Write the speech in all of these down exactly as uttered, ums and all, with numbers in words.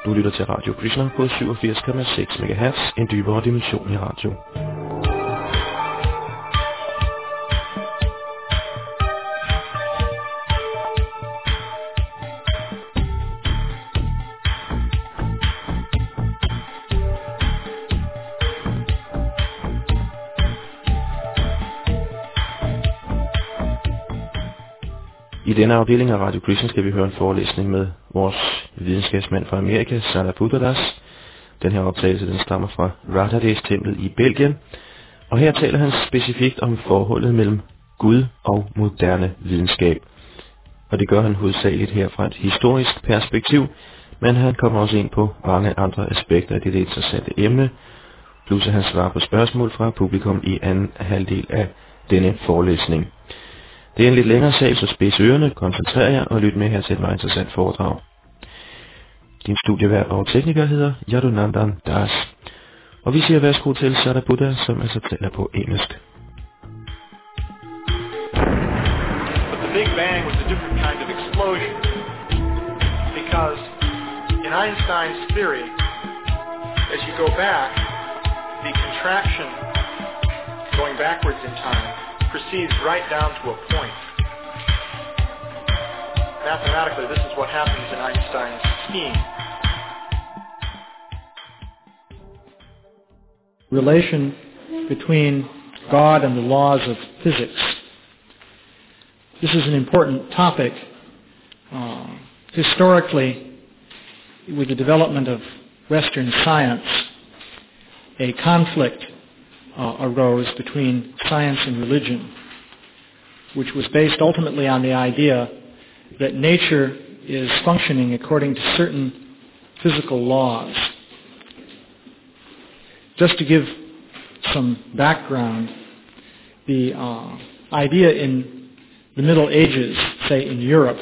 Du lytter til Radio Krishna på syvogfirs komma seks megahertz, en dybere dimension i radio. I denne afdeling af Radio Krishna skal vi høre en forelæsning med vores videnskabsmand fra Amerika, Sarabutta Das. Den her optagelse den stammer fra Radhades tempel i Belgien, og her taler han specifikt om forholdet mellem Gud og moderne videnskab. Og det gør han hovedsageligt her fra et historisk perspektiv, men han kommer også ind på mange andre aspekter af det interessante emne, plus at han svarer på spørgsmål fra publikum i anden halvdel af denne forelæsning. Det er en lidt længere sag, så spids ørerne, koncentrer jer og lyt med her til et meget interessant foredrag. Din studievært og tekniker hedder Yadunandan Das. Og vi siger værsgo til Sarabutta, som altså taler på engelsk. But the Big Bang was a different kind of explosion. Because in Einstein's theory, as you go back, the contraction going backwards in time proceeds right down to a point. Mathematically, this is what happens in Einstein's scheme. Relation between God and the laws of physics. This is an important topic. Uh, historically, with the development of Western science, a conflict Uh, arose between science and religion, which was based ultimately on the idea that nature is functioning according to certain physical laws. Just to give some background, the uh, idea in the Middle Ages, say in Europe,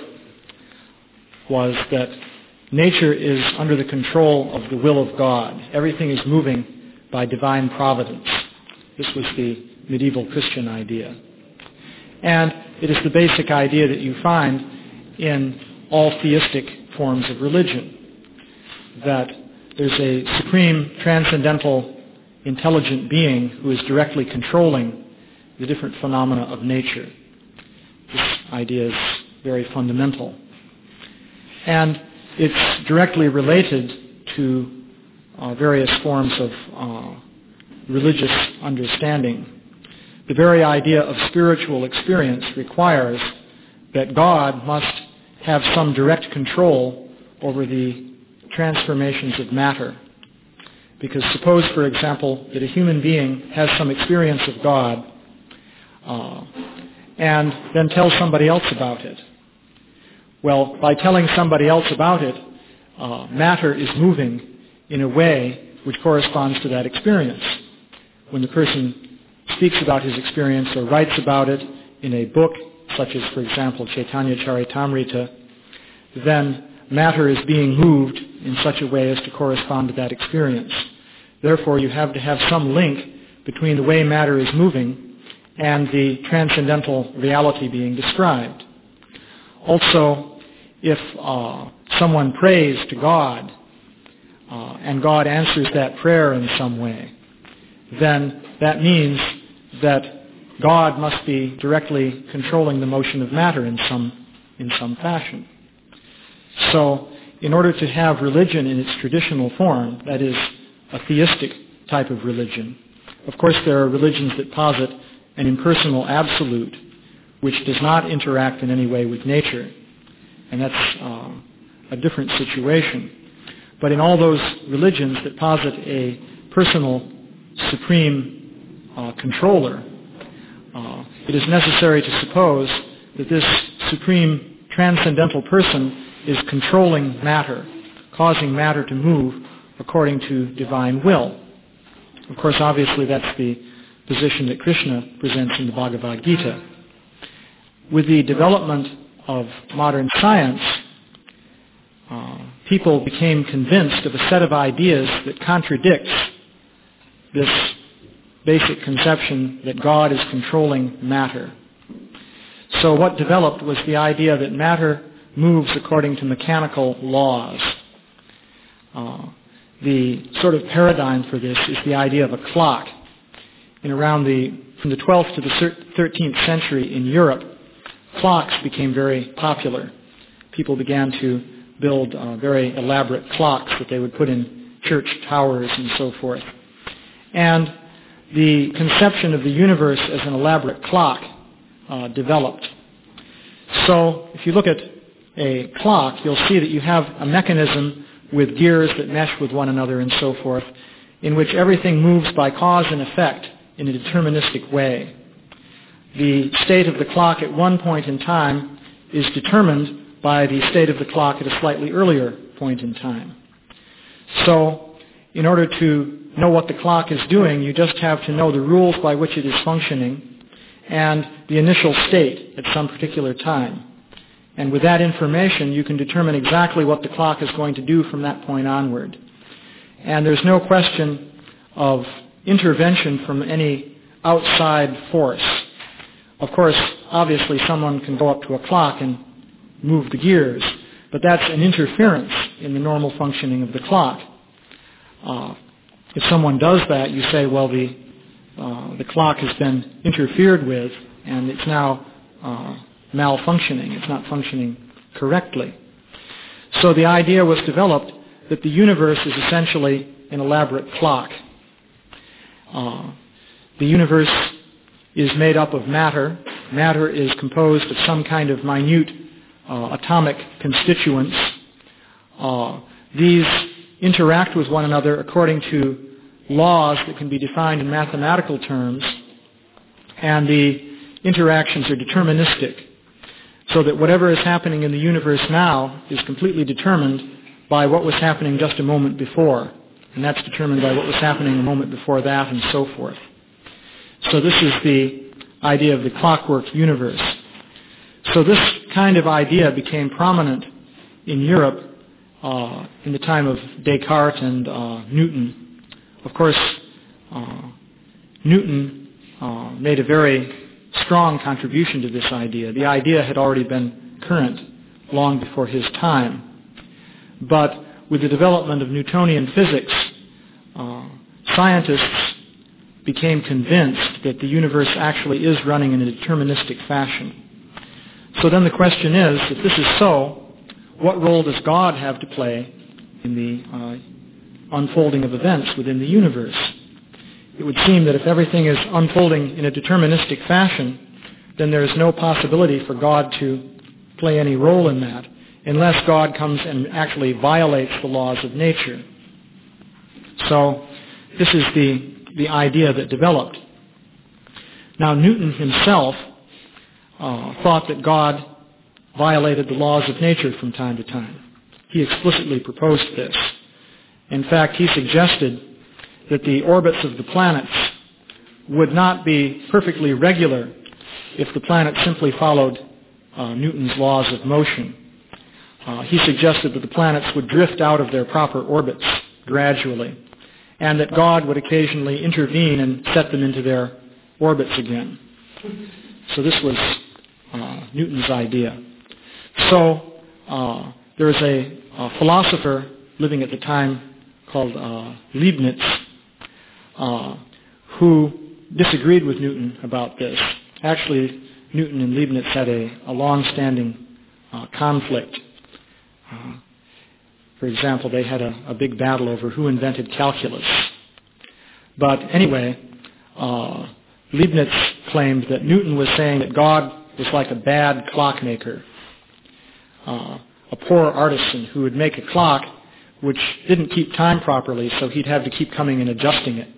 was that nature is under the control of the will of God. Everything is moving by divine providence. This was the medieval Christian idea. And it is the basic idea that you find in all theistic forms of religion, that there's a supreme, transcendental, intelligent being who is directly controlling the different phenomena of nature. This idea is very fundamental. And it's directly related to uh, various forms of uh, religious understanding. The very idea of spiritual experience requires that God must have some direct control over the transformations of matter. Because suppose, for example, that a human being has some experience of God uh, and then tells somebody else about it. Well, by telling somebody else about it, uh, matter is moving in a way which corresponds to that experience. When the person speaks about his experience or writes about it in a book, such as, for example, Chaitanya Charitamrita, then matter is being moved in such a way as to correspond to that experience. Therefore, you have to have some link between the way matter is moving and the transcendental reality being described. Also, if uh, someone prays to God uh, and God answers that prayer in some way, then that means that God must be directly controlling the motion of matter in some in some fashion. So, in order to have religion in its traditional form, that is, a theistic type of religion, of course there are religions that posit an impersonal absolute which does not interact in any way with nature, and that's uh, a different situation. But in all those religions that posit a personal supreme uh, controller, uh, it is necessary to suppose that this supreme transcendental person is controlling matter, causing matter to move according to divine will. Of course, obviously that's the position that Krishna presents in the Bhagavad Gita. With the development of modern science, uh, people became convinced of a set of ideas that contradicts this basic conception that God is controlling matter. So what developed was the idea that matter moves according to mechanical laws. Uh, the sort of paradigm for this is the idea of a clock. And around the, from the twelfth to the thirteenth century in Europe, clocks became very popular. People began to build uh, very elaborate clocks that they would put in church towers and so forth. And the conception of the universe as an elaborate clock uh, developed. So if you look at a clock, you'll see that you have a mechanism with gears that mesh with one another and so forth, in which everything moves by cause and effect in a deterministic way. The state of the clock at one point in time is determined by the state of the clock at a slightly earlier point in time. So, in order to know what the clock is doing, you just have to know the rules by which it is functioning and the initial state at some particular time. And with that information, you can determine exactly what the clock is going to do from that point onward. And there's no question of intervention from any outside force. Of course, obviously someone can go up to a clock and move the gears, but that's an interference in the normal functioning of the clock. Uh, if someone does that, you say, well, the, uh, the clock has been interfered with, and it's now uh, malfunctioning. It's not functioning correctly. So the idea was developed that the universe is essentially an elaborate clock. Uh, the universe is made up of matter. Matter is composed of some kind of minute uh, atomic constituents. Uh, these interact with one another according to laws that can be defined in mathematical terms, and the interactions are deterministic, so that whatever is happening in the universe now is completely determined by what was happening just a moment before, and that's determined by what was happening a moment before that, and so forth. So this is the idea of the clockwork universe. So this kind of idea became prominent in Europe uh, in the time of Descartes and uh, Newton. Of course, uh, Newton uh, made a very strong contribution to this idea. The idea had already been current long before his time. But with the development of Newtonian physics, uh, scientists became convinced that the universe actually is running in a deterministic fashion. So then the question is, if this is so, what role does God have to play in the uh, unfolding of events within the universe? It would seem that if everything is unfolding in a deterministic fashion, then there is no possibility for God to play any role in that, unless God comes and actually violates the laws of nature. So this is the, the idea that developed. Now Newton himself uh, thought that God violated the laws of nature from time to time. He explicitly proposed this. In fact, he suggested that the orbits of the planets would not be perfectly regular if the planet simply followed uh, Newton's laws of motion. Uh, he suggested that the planets would drift out of their proper orbits gradually, and that God would occasionally intervene and set them into their orbits again. So this was uh, Newton's idea. So uh, there was a, a philosopher living at the time called uh, Leibniz, uh, who disagreed with Newton about this. Actually, Newton and Leibniz had a, a long-standing uh, conflict. Uh, for example, they had a, a big battle over who invented calculus. But anyway, uh, Leibniz claimed that Newton was saying that God was like a bad clockmaker, uh, a poor artisan who would make a clock which didn't keep time properly, so he'd have to keep coming and adjusting it.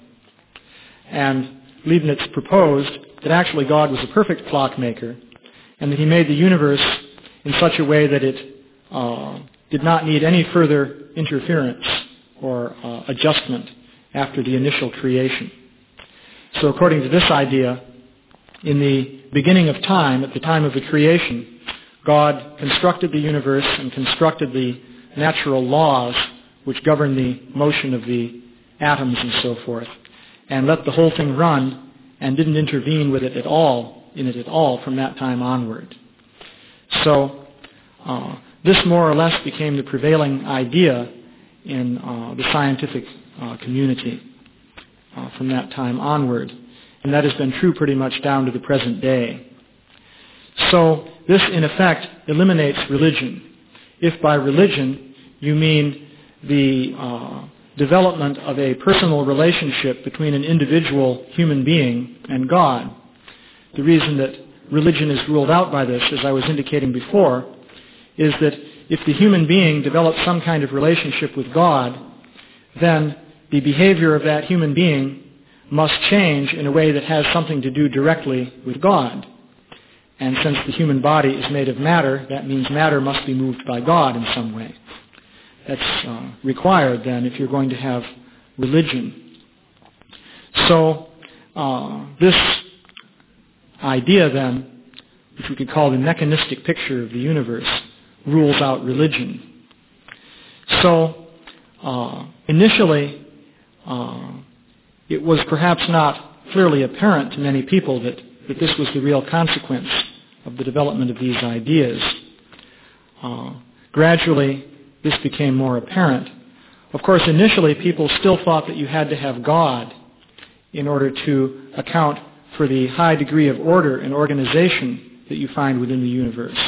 And Leibniz proposed that actually God was a perfect clockmaker, and that he made the universe in such a way that it uh, did not need any further interference or uh, adjustment after the initial creation. So according to this idea, in the beginning of time, at the time of the creation, God constructed the universe and constructed the natural laws which govern the motion of the atoms and so forth, and let the whole thing run and didn't intervene with it at all, in it at all from that time onward. So uh, this more or less became the prevailing idea in uh, the scientific uh, community uh, from that time onward. And that has been true pretty much down to the present day. So this, in effect, eliminates religion. If by religion you mean the uh, development of a personal relationship between an individual human being and God, the reason that religion is ruled out by this, as I was indicating before, is that if the human being develops some kind of relationship with God, then the behavior of that human being must change in a way that has something to do directly with God. And since the human body is made of matter, that means matter must be moved by God in some way. That's uh, required then if you're going to have religion. So uh, this idea then, which we could call the mechanistic picture of the universe, rules out religion. So uh, initially, uh, it was perhaps not clearly apparent to many people that, that this was the real consequence of the development of these ideas. Uh, gradually, this became more apparent. Of course, initially, people still thought that you had to have God in order to account for the high degree of order and organization that you find within the universe.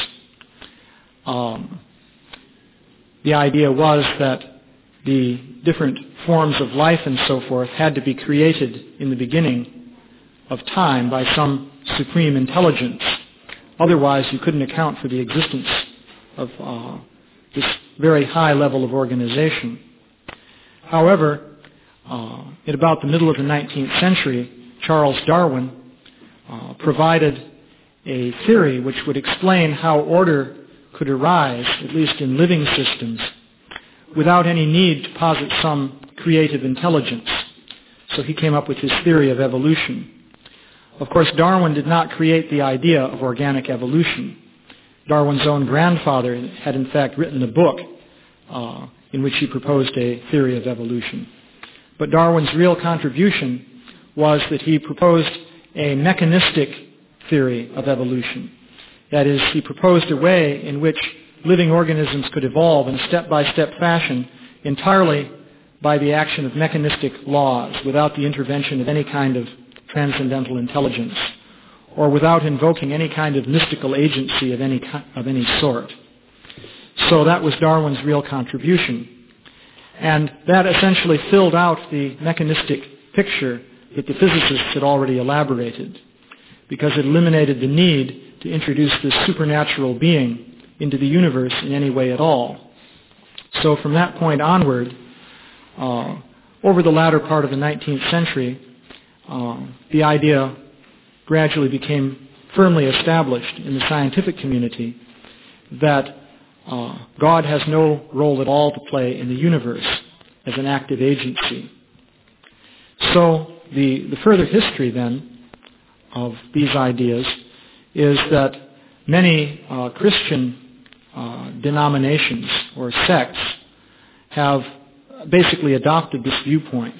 Um, the idea was that the different forms of life and so forth had to be created in the beginning of time by some supreme intelligence. Otherwise, you couldn't account for the existence of uh, this very high level of organization. However, uh, at about the middle of the nineteenth century, Charles Darwin uh, provided a theory which would explain how order could arise, at least in living systems, without any need to posit some creative intelligence. So he came up with his theory of evolution. Of course, Darwin did not create the idea of organic evolution. Darwin's own grandfather had in fact written a book uh, in which he proposed a theory of evolution. But Darwin's real contribution was that he proposed a mechanistic theory of evolution. That is, he proposed a way in which living organisms could evolve in a step-by-step fashion entirely by the action of mechanistic laws, without the intervention of any kind of transcendental intelligence, or without invoking any kind of mystical agency of any of any sort. So that was Darwin's real contribution. And that essentially filled out the mechanistic picture that the physicists had already elaborated, because it eliminated the need to introduce this supernatural being into the universe in any way at all. So from that point onward, uh, over the latter part of the nineteenth century, uh, the idea gradually became firmly established in the scientific community that uh, God has no role at all to play in the universe as an active agency. So the, the further history then of these ideas is that many uh, Christian uh, denominations or sects have basically adopted this viewpoint.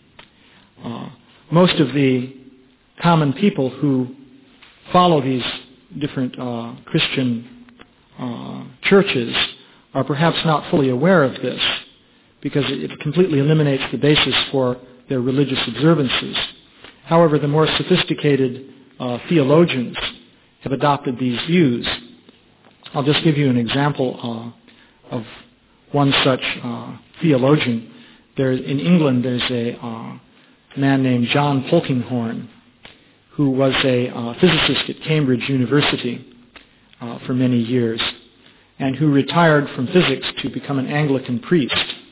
Uh, most of the common people who follow these different uh, Christian uh, churches are perhaps not fully aware of this, because it completely eliminates the basis for their religious observances. However, the more sophisticated uh, theologians have adopted these views. I'll just give you an example uh, of one such uh, theologian. There, in England, there's a uh, man named John Polkinghorne, who was a uh, physicist at Cambridge University uh, for many years, and who retired from physics to become an Anglican priest.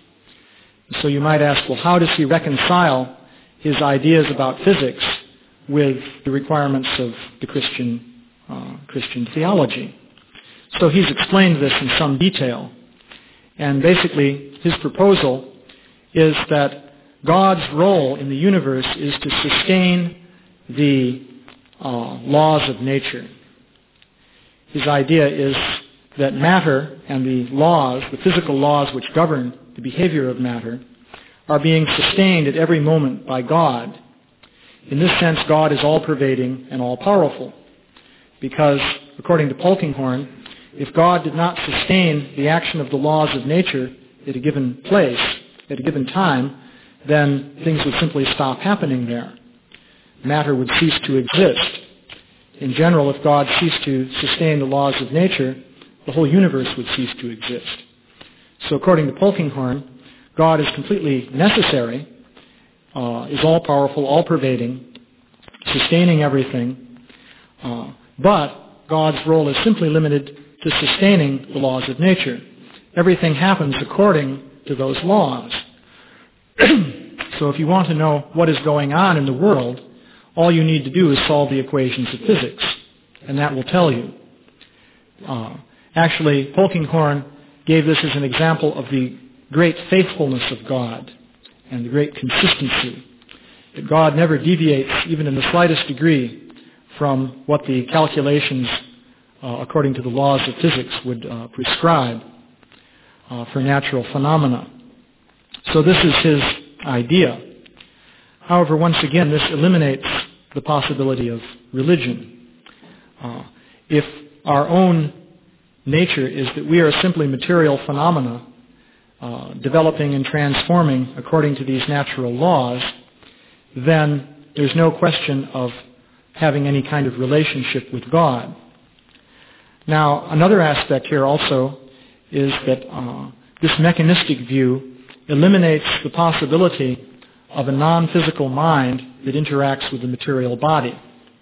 So you might ask, well, how does he reconcile his ideas about physics with the requirements of the Christian uh, Christian theology? So he's explained this in some detail. And basically, his proposal is that God's role in the universe is to sustain the uh, laws of nature. His idea is that matter and the laws, the physical laws which govern the behavior of matter, are being sustained at every moment by God. In this sense, God is all-pervading and all-powerful, because, according to Polkinghorne, if God did not sustain the action of the laws of nature at a given place, at a given time, then things would simply stop happening there. Matter would cease to exist. In general, if God ceased to sustain the laws of nature, the whole universe would cease to exist. So according to Polkinghorne, God is completely necessary, uh, is all-powerful, all-pervading, sustaining everything, uh, but God's role is simply limited to sustaining the laws of nature. Everything happens according to those laws. So if you want to know what is going on in the world, all you need to do is solve the equations of physics, and that will tell you. Uh, actually, Polkinghorne gave this as an example of the great faithfulness of God and the great consistency. That God never deviates, even in the slightest degree, from what the calculations, uh, according to the laws of physics, would uh, prescribe uh, for natural phenomena. So this is his idea. However, once again, this eliminates the possibility of religion. Uh, if our own nature is that we are simply material phenomena uh, developing and transforming according to these natural laws, then there's no question of having any kind of relationship with God. Now, another aspect here also is that uh, this mechanistic view eliminates the possibility of a non-physical mind that interacts with the material body.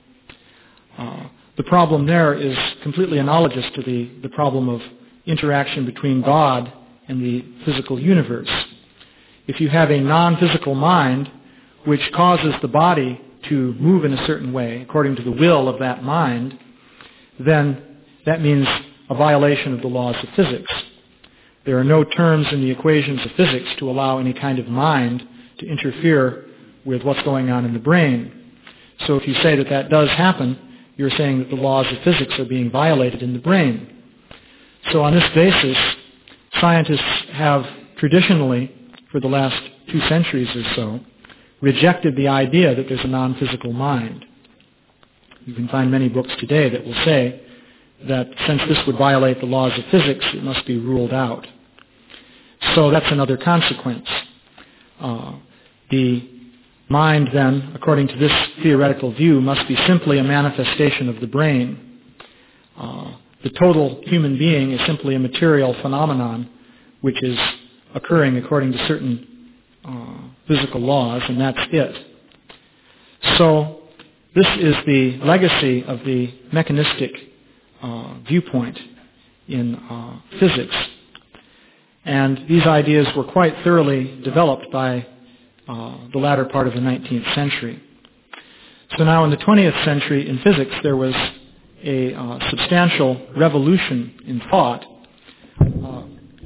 Uh, the problem there is completely analogous to the, the problem of interaction between God and the physical universe. If you have a non-physical mind which causes the body to move in a certain way according to the will of that mind, then that means a violation of the laws of physics. There are no terms in the equations of physics to allow any kind of mind to interfere with what's going on in the brain. So if you say that that does happen, you're saying that the laws of physics are being violated in the brain. So on this basis, scientists have traditionally, for the last two centuries or so, rejected the idea that there's a non-physical mind. You can find many books today that will say that since this would violate the laws of physics, it must be ruled out. So that's another consequence. Uh, the mind then, according to this theoretical view, must be simply a manifestation of the brain. Uh, the total human being is simply a material phenomenon which is occurring according to certain uh, physical laws, and that's it. So this is the legacy of the mechanistic uh, viewpoint in uh, physics. And these ideas were quite thoroughly developed by uh, the latter part of the nineteenth century. So now in the twentieth century in physics there was a uh, substantial revolution in thought, uh,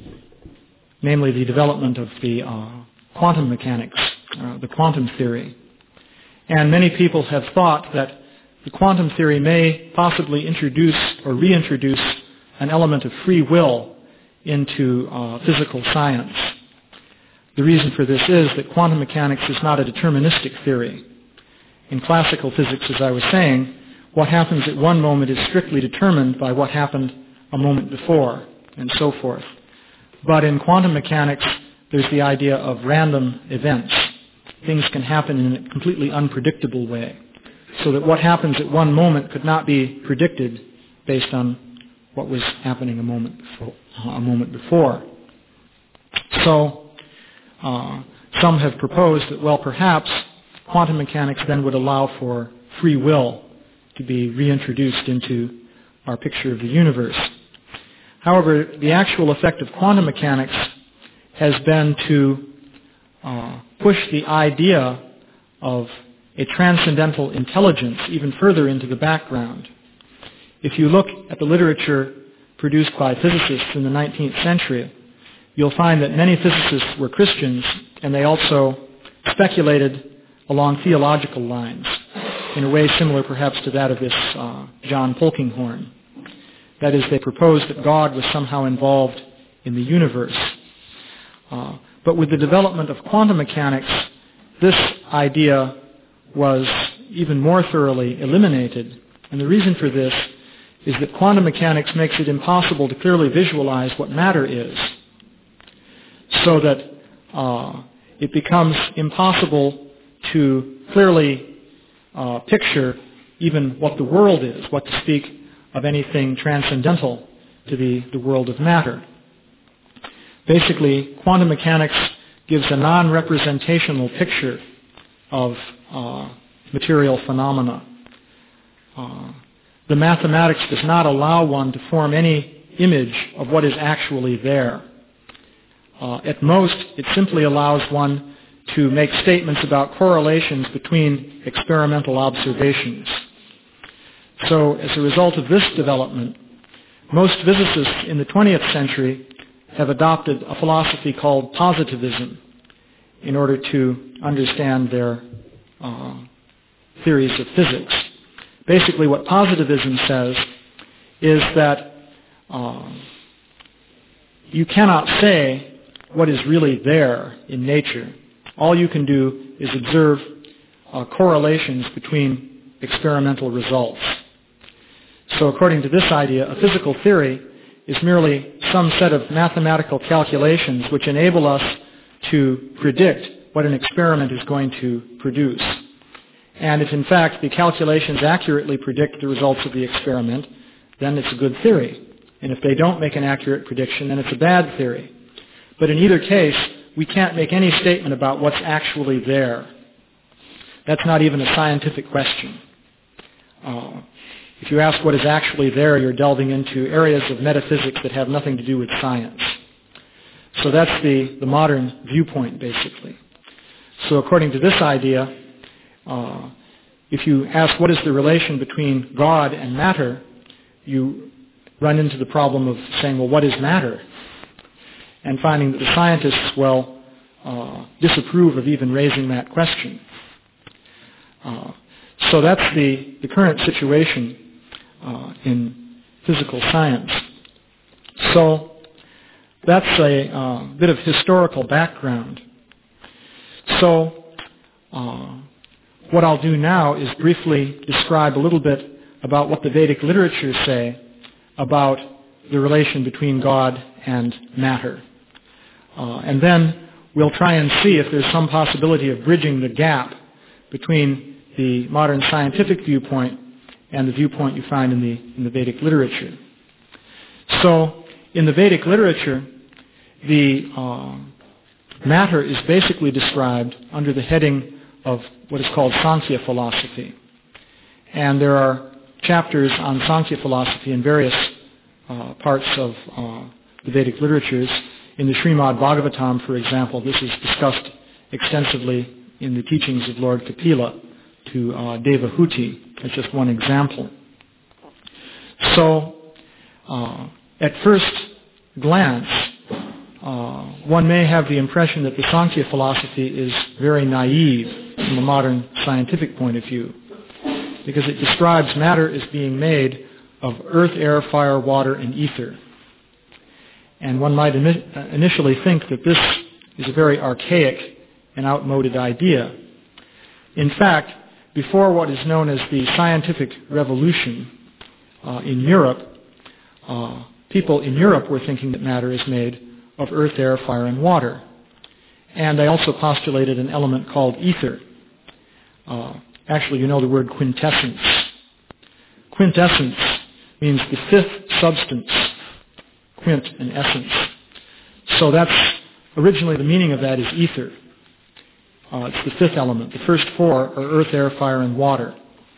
namely the development of the uh, quantum mechanics, uh, the quantum theory. And many people have thought that the quantum theory may possibly introduce or reintroduce an element of free will into uh, physical science. The reason for this is that quantum mechanics is not a deterministic theory. In classical physics, as I was saying, what happens at one moment is strictly determined by what happened a moment before, and so forth. But in quantum mechanics, there's the idea of random events. Things can happen in a completely unpredictable way, so that what happens at one moment could not be predicted based on what was happening a moment before. A moment before. So uh, some have proposed that, well, perhaps quantum mechanics then would allow for free will to be reintroduced into our picture of the universe. However, the actual effect of quantum mechanics has been to uh, push the idea of a transcendental intelligence even further into the background. If you look at the literature produced by physicists in the nineteenth century, you'll find that many physicists were Christians, and they also speculated along theological lines, in a way similar perhaps to that of this uh, John Polkinghorne. That is, they proposed that God was somehow involved in the universe. Uh, but with the development of quantum mechanics, this idea was even more thoroughly eliminated. And the reason for this is that quantum mechanics makes it impossible to clearly visualize what matter is. So that uh, it becomes impossible to clearly uh, picture even what the world is, what to speak of anything transcendental to the, the world of matter. Basically, quantum mechanics gives a non-representational picture of uh, material phenomena. Uh, the mathematics does not allow one to form any image of what is actually there. Uh, at most, it simply allows one to make statements about correlations between experimental observations. So, as a result of this development, most physicists in the twentieth century have adopted a philosophy called positivism in order to understand their uh, theories of physics. Basically, what positivism says is that uh, you cannot say what is really there in nature. All you can do is observe uh, correlations between experimental results. So according to this idea, a physical theory is merely some set of mathematical calculations which enable us to predict what an experiment is going to produce. And if in fact the calculations accurately predict the results of the experiment, then it's a good theory. And if they don't make an accurate prediction, then it's a bad theory. But in either case, we can't make any statement about what's actually there. That's not even a scientific question. Uh, if you ask what is actually there, you're delving into areas of metaphysics that have nothing to do with science. So that's the, the modern viewpoint, basically. So according to this idea, uh, if you ask what is the relation between God and matter, you run into the problem of saying, well, what is matter? And finding that the scientists, well, uh, disapprove of even raising that question. Uh, so that's the, the current situation uh, in physical science. So that's a uh, bit of historical background. So uh, what I'll do now is briefly describe a little bit about what the Vedic literatures say about the relation between God and matter. Uh, and then we'll try and see if there's some possibility of bridging the gap between the modern scientific viewpoint and the viewpoint you find in the, in the Vedic literature. So in the Vedic literature, the uh, matter is basically described under the heading of what is called Sankhya philosophy. And there are chapters on Sankhya philosophy in various uh, parts of uh, the Vedic literatures. In the Srimad Bhagavatam, for example, this is discussed extensively in the teachings of Lord Kapila to uh, Devahuti, as just one example. So, uh, at first glance, uh, one may have the impression that the Sankhya philosophy is very naive from a modern scientific point of view, because it describes matter as being made of earth, air, fire, water, and ether. And one might imi- initially think that this is a very archaic and outmoded idea. In fact, before what is known as the scientific revolution uh, in Europe, uh, people in Europe were thinking that matter is made of earth, air, fire, and water. And they also postulated an element called ether. Uh, actually, you know the word quintessence. Quintessence means the fifth substance. Quint and essence. So that's originally the meaning of that is ether. Uh, it's the fifth element. The first four are earth, air, fire, and water.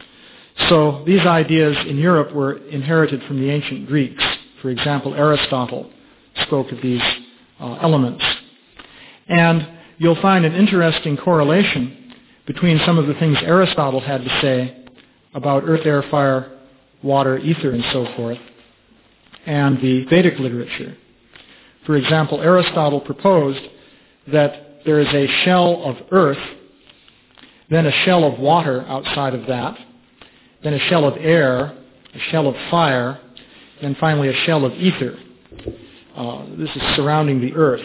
So these ideas in Europe were inherited from the ancient Greeks. For example, Aristotle spoke of these uh, elements. And you'll find an interesting correlation between some of the things Aristotle had to say about earth, air, fire, water, ether, and so forth, and the Vedic literature. For example, Aristotle proposed that there is a shell of earth, then a shell of water outside of that, then a shell of air, a shell of fire, and finally a shell of ether. Uh, this is surrounding the earth.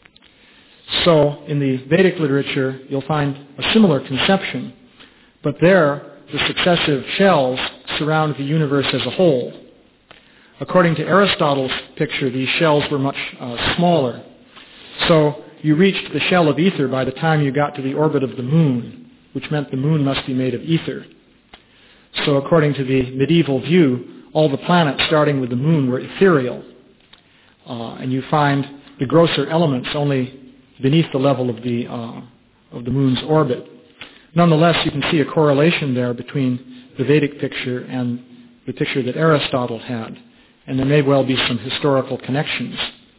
So in the Vedic literature, you'll find a similar conception, but there the successive shells surround the universe as a whole. According to Aristotle's picture, these shells were much uh, smaller. So you reached the shell of ether by the time you got to the orbit of the moon, which meant the moon must be made of ether. So according to the medieval view, all the planets starting with the moon were ethereal. Uh, and you find the grosser elements only beneath the level of the, uh, of the moon's orbit. Nonetheless, you can see a correlation there between the Vedic picture and the picture that Aristotle had. And there may well be some historical connections.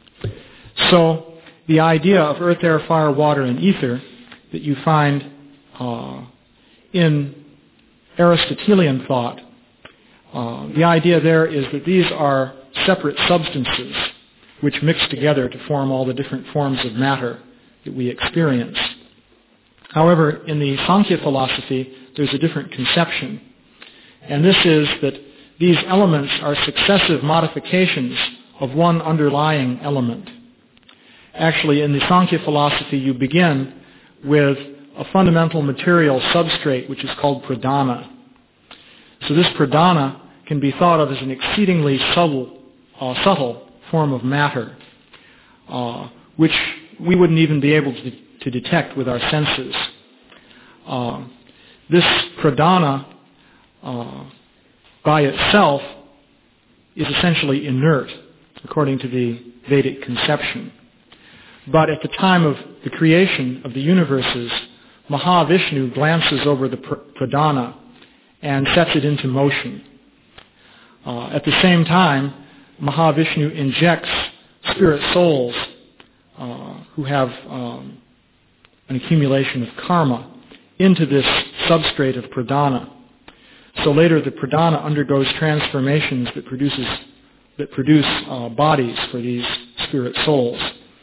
So the idea of earth, air, fire, water, and ether that you find uh, in Aristotelian thought, uh, the idea there is that these are separate substances which mix together to form all the different forms of matter that we experience. However, in the Sankhya philosophy, there's a different conception. And this is that these elements are successive modifications of one underlying element. Actually, in the Sankhya philosophy, you begin with a fundamental material substrate which is called pradhana. So this pradhana can be thought of as an exceedingly subtle, uh, subtle form of matter, uh, which we wouldn't even be able to, to detect with our senses. Uh, this pradhana uh, by itself is essentially inert, according to the Vedic conception. But at the time of the creation of the universes, Mahavishnu glances over the pradhana and sets it into motion. Uh, at the same time, Mahavishnu injects spirit souls uh, who have um, an accumulation of karma into this substrate of pradhana. So later the pradhana undergoes transformations that produces that produce uh, bodies for these spirit souls.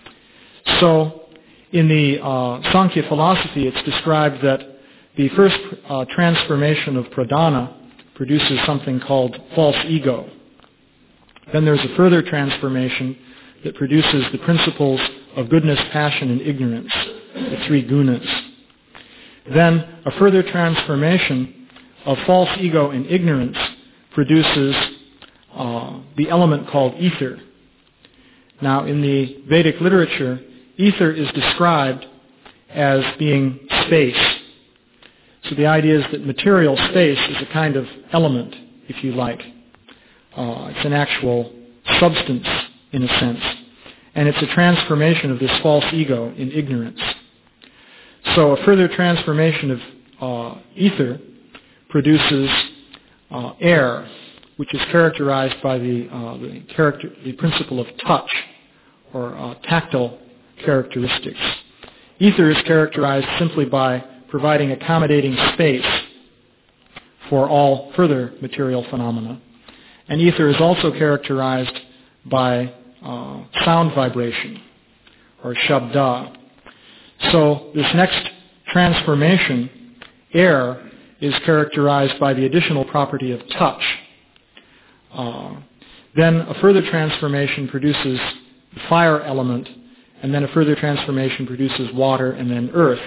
So in the uh, Sankhya philosophy, it's described that the first uh, transformation of pradhana produces something called false ego. Then there's a further transformation that produces the principles of goodness, passion, and ignorance, the three gunas. Then a further transformation of false ego and ignorance produces uh, the element called ether. Now, in the Vedic literature, ether is described as being space. So the idea is that material space is a kind of element, if you like. Uh, it's an actual substance, in a sense. And it's a transformation of this false ego in ignorance. So a further transformation of uh, ether produces uh, air, which is characterized by the, uh, the, character, the principle of touch, or uh, tactile characteristics. Ether is characterized simply by providing accommodating space for all further material phenomena. And ether is also characterized by uh, sound vibration, or shabda. So this next transformation, air, is characterized by the additional property of touch. Uh, then a further transformation produces the fire element, and then a further transformation produces water and then earth.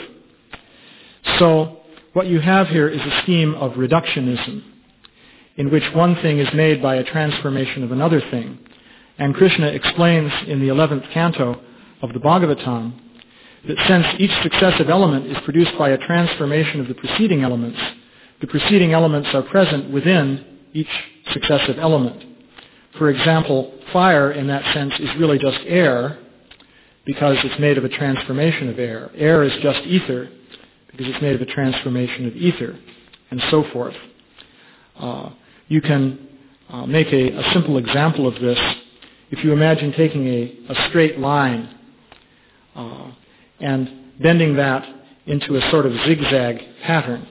So what you have here is a scheme of reductionism, in which one thing is made by a transformation of another thing. And Krishna explains in the eleventh canto of the Bhagavatam that since each successive element is produced by a transformation of the preceding elements, the preceding elements are present within each successive element. For example, fire in that sense is really just air, because it's made of a transformation of air. Air is just ether, because it's made of a transformation of ether, and so forth. Uh, you can uh, make a, a simple example of this. If you imagine taking a, a straight line uh, and bending that into a sort of zigzag pattern,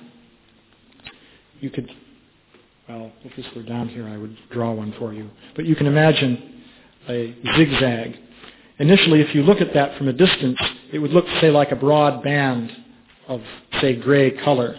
you could, well, if this were down here, I would draw one for you. But you can imagine a zigzag. Initially, if you look at that from a distance, it would look, say, like a broad band of, say, gray color.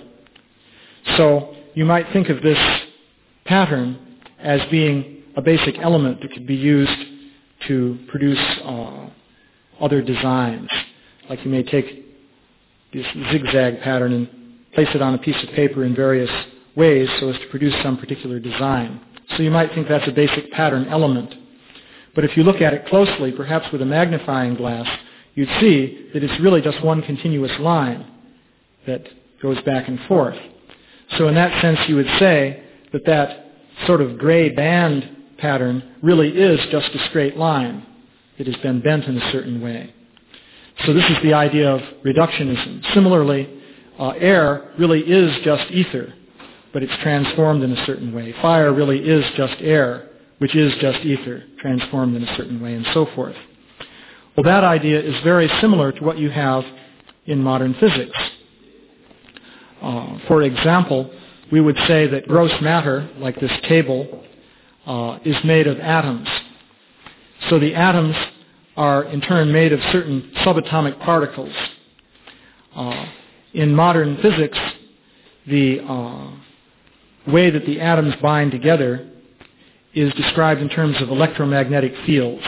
So you might think of this pattern as being a basic element that could be used to produce uh, other designs. Like you may take this zigzag pattern and place it on a piece of paper in various ways so as to produce some particular design. So you might think that's a basic pattern element. But if you look at it closely, perhaps with a magnifying glass, you'd see that it's really just one continuous line that goes back and forth. So in that sense, you would say that that sort of gray band pattern really is just a straight line that has been bent in a certain way. So this is the idea of reductionism. Similarly, uh, air really is just ether, but it's transformed in a certain way. Fire really is just air, which is just ether, transformed in a certain way, and so forth. Well, that idea is very similar to what you have in modern physics. Uh, for example, we would say that gross matter, like this table, uh, is made of atoms. So the atoms are in turn made of certain subatomic particles. Uh, in modern physics, the uh, way that the atoms bind together is described in terms of electromagnetic fields.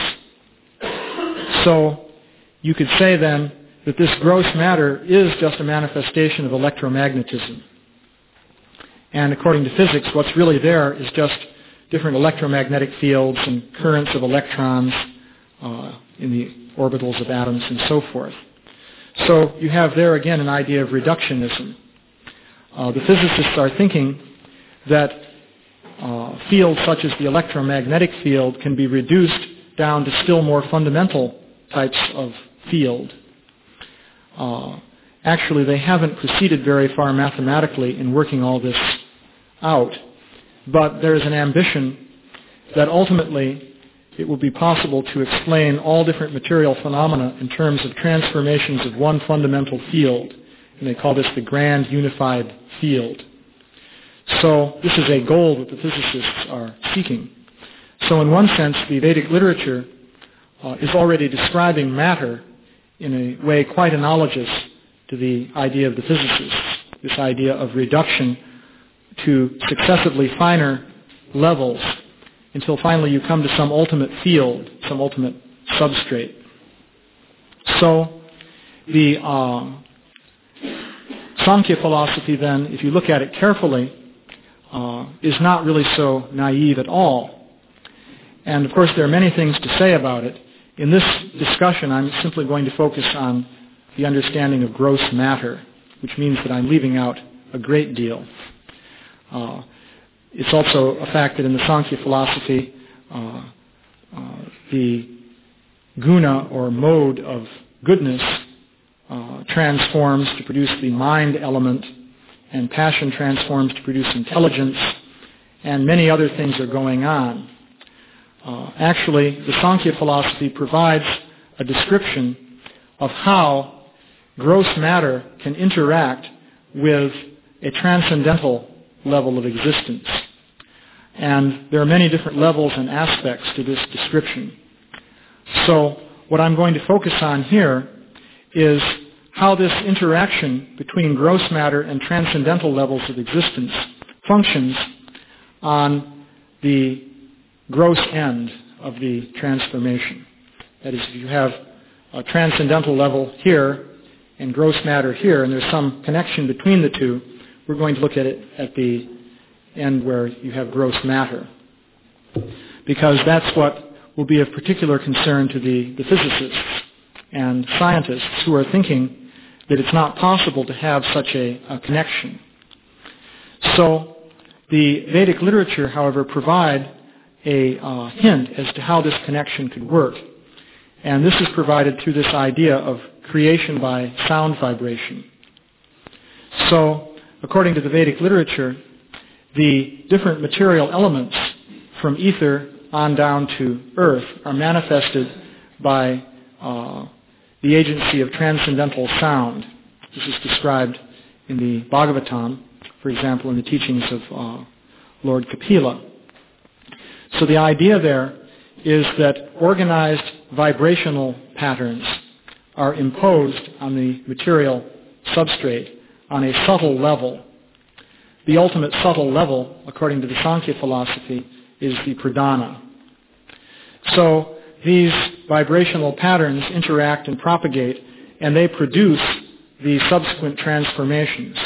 So you could say then that this gross matter is just a manifestation of electromagnetism. And according to physics, what's really there is just different electromagnetic fields and currents of electrons uh, in the orbitals of atoms and so forth. So you have there again an idea of reductionism. Uh, the physicists are thinking that uh, fields such as the electromagnetic field can be reduced down to still more fundamental types of field. Uh, actually, they haven't proceeded very far mathematically in working all this out, but there is an ambition that ultimately it will be possible to explain all different material phenomena in terms of transformations of one fundamental field, and they call this the grand unified field. So this is a goal that the physicists are seeking. So in one sense, the Vedic literature uh, is already describing matter in a way quite analogous to the idea of the physicists, this idea of reduction to successively finer levels until finally you come to some ultimate field, some ultimate substrate. So the uh, Sankhya philosophy then, if you look at it carefully, uh, is not really so naive at all. And of course there are many things to say about it. In this discussion, I'm simply going to focus on the understanding of gross matter, which means that I'm leaving out a great deal. Uh, it's also a fact that in the Sankhya philosophy, uh, uh, the guna, or mode of goodness, uh, transforms to produce the mind element, and passion transforms to produce intelligence, and many other things are going on. Uh, actually, the Sankhya philosophy provides a description of how gross matter can interact with a transcendental level of existence. And there are many different levels and aspects to this description. So what I'm going to focus on here is how this interaction between gross matter and transcendental levels of existence functions on the gross end of the transformation. That is, if you have a transcendental level here and gross matter here, and there's some connection between the two, we're going to look at it at the end where you have gross matter, because that's what will be of particular concern to the, the physicists and scientists who are thinking that it's not possible to have such a, a connection. So the Vedic literature, however, provide a uh, hint as to how this connection could work. And this is provided through this idea of creation by sound vibration. So, according to the Vedic literature, the different material elements from ether on down to earth are manifested by uh, the agency of transcendental sound. This is described in the Bhagavatam, for example, in the teachings of uh, Lord Kapila. So the idea there is that organized vibrational patterns are imposed on the material substrate on a subtle level. The ultimate subtle level, according to the Sankhya philosophy, is the pradhana. So these vibrational patterns interact and propagate, and they produce the subsequent transformations.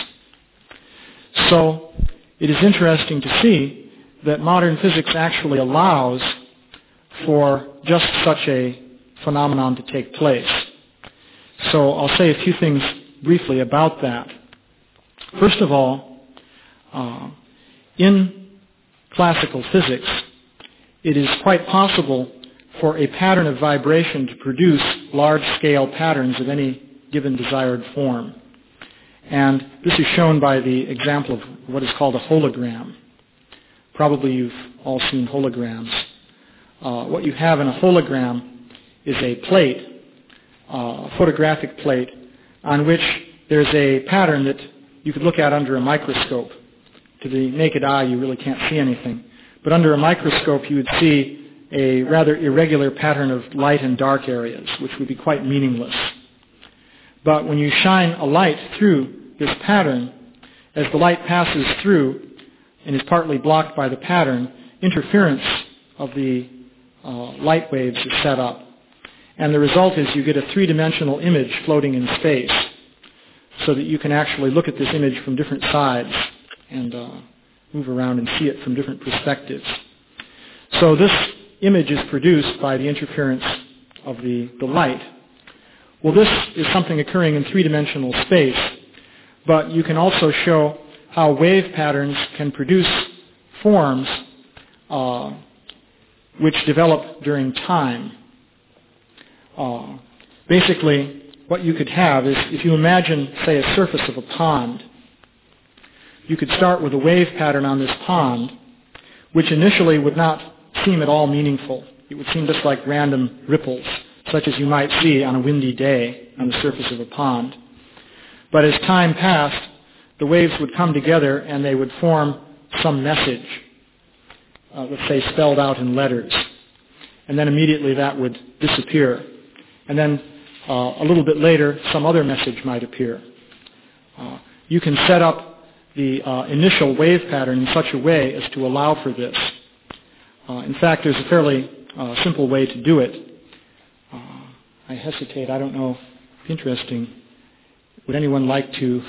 So it is interesting to see that modern physics actually allows for just such a phenomenon to take place. So I'll say a few things briefly about that. First of all, uh, in classical physics, it is quite possible for a pattern of vibration to produce large-scale patterns of any given desired form. And this is shown by the example of what is called a hologram. Probably you've all seen holograms. Uh, what you have in a hologram is a plate, uh, a photographic plate, on which there's a pattern that you could look at under a microscope. To the naked eye, you really can't see anything. But under a microscope, you would see a rather irregular pattern of light and dark areas, which would be quite meaningless. But when you shine a light through this pattern, as the light passes through and is partly blocked by the pattern, interference of the uh, light waves is set up. And the result is you get a three-dimensional image floating in space, so that you can actually look at this image from different sides and uh, move around and see it from different perspectives. So this image is produced by the interference of the, the light. Well, this is something occurring in three-dimensional space, but you can also show how wave patterns can produce forms uh, which develop during time. Uh, basically, what you could have is, if you imagine, say, a surface of a pond, you could start with a wave pattern on this pond, which initially would not seem at all meaningful. It would seem just like random ripples, such as you might see on a windy day on the surface of a pond. But as time passed, the waves would come together and they would form some message, uh, let's say spelled out in letters. And then immediately that would disappear. And then uh, a little bit later, some other message might appear. Uh, you can set up the uh, initial wave pattern in such a way as to allow for this. Uh, in fact, there's a fairly uh, simple way to do it. Uh, I hesitate. I don't know. Interesting. Would anyone like to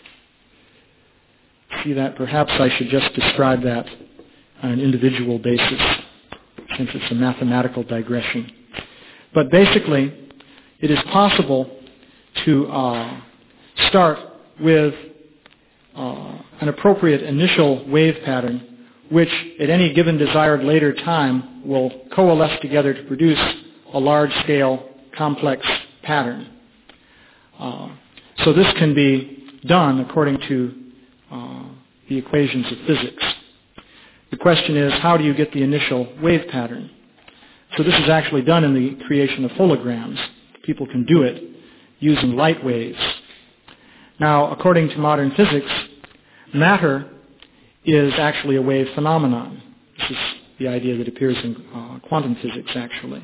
see that? Perhaps I should just describe that on an individual basis, since it's a mathematical digression. But basically, it is possible to uh, start with uh, an appropriate initial wave pattern, which at any given desired later time will coalesce together to produce a large-scale, complex pattern. Uh, so this can be done according to uh, the equations of physics. The question is, how do you get the initial wave pattern? So this is actually done in the creation of holograms. People can do it using light waves. Now, according to modern physics, matter is actually a wave phenomenon. This is the idea that appears in uh, quantum physics, actually.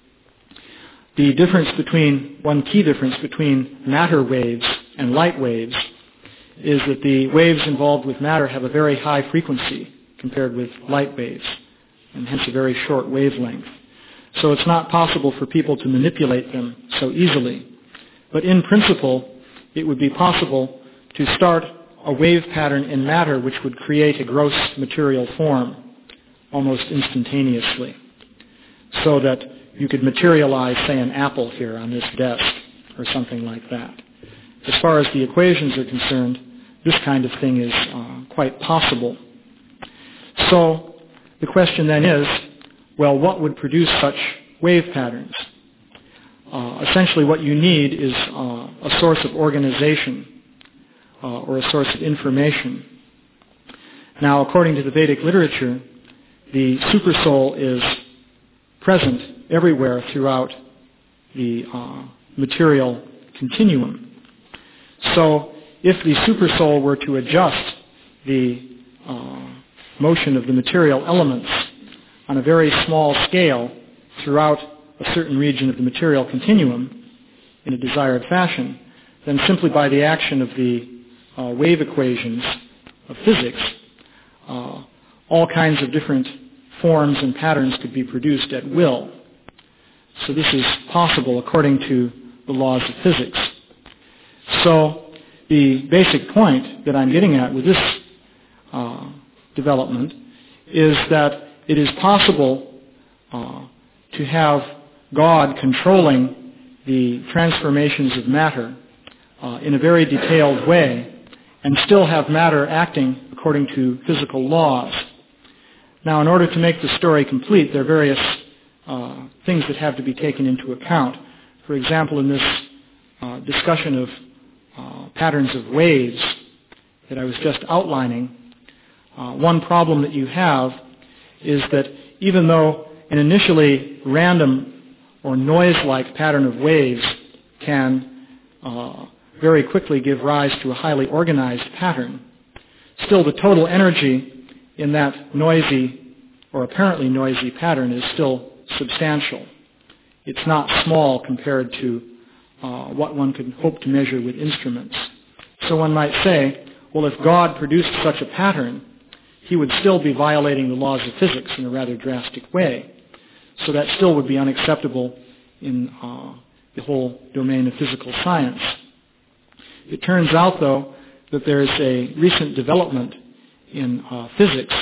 The difference between, one key difference between matter waves and light waves is that the waves involved with matter have a very high frequency compared with light waves, and hence a very short wavelength. So it's not possible for people to manipulate them so easily. But in principle, it would be possible to start a wave pattern in matter which would create a gross material form almost instantaneously, so that you could materialize, say, an apple here on this desk or something like that. As far as the equations are concerned, this kind of thing is uh, quite possible. So the question then is, well, what would produce such wave patterns? Uh, essentially what you need is uh, a source of organization uh, or a source of information. Now, according to the Vedic literature, the Supersoul is present everywhere throughout the uh, material continuum. So if the Supersoul were to adjust the uh, motion of the material elements on a very small scale throughout a certain region of the material continuum in a desired fashion, then simply by the action of the uh, wave equations of physics, uh, all kinds of different forms and patterns could be produced at will. So this is possible according to the laws of physics. So the basic point that I'm getting at with this uh, development is that it is possible uh, to have God controlling the transformations of matter uh, in a very detailed way and still have matter acting according to physical laws. Now, in order to make the story complete, there are various uh, things that have to be taken into account. For example, in this uh, discussion of uh, patterns of waves that I was just outlining, uh, one problem that you have is that even though an initially random or noise-like pattern of waves can uh, very quickly give rise to a highly organized pattern, still the total energy in that noisy or apparently noisy pattern is still substantial. It's not small compared to uh, what one could hope to measure with instruments. So one might say, well, if God produced such a pattern, he would still be violating the laws of physics in a rather drastic way. So that still would be unacceptable in uh, the whole domain of physical science. It turns out, though, that there's a recent development in uh, physics,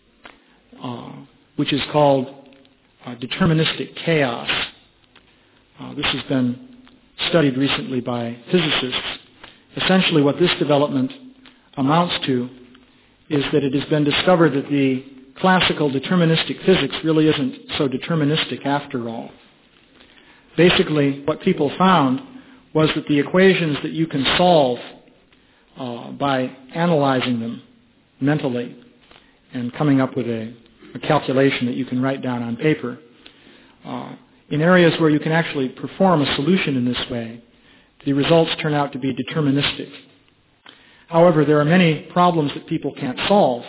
uh, which is called uh, deterministic chaos. Uh, this has been studied recently by physicists. Essentially, what this development amounts to is that it has been discovered that the classical deterministic physics really isn't so deterministic after all. Basically, what people found was that the equations that you can solve uh, by analyzing them mentally and coming up with a, a calculation that you can write down on paper, uh, in areas where you can actually perform a solution in this way, the results turn out to be deterministic. However, there are many problems that people can't solve.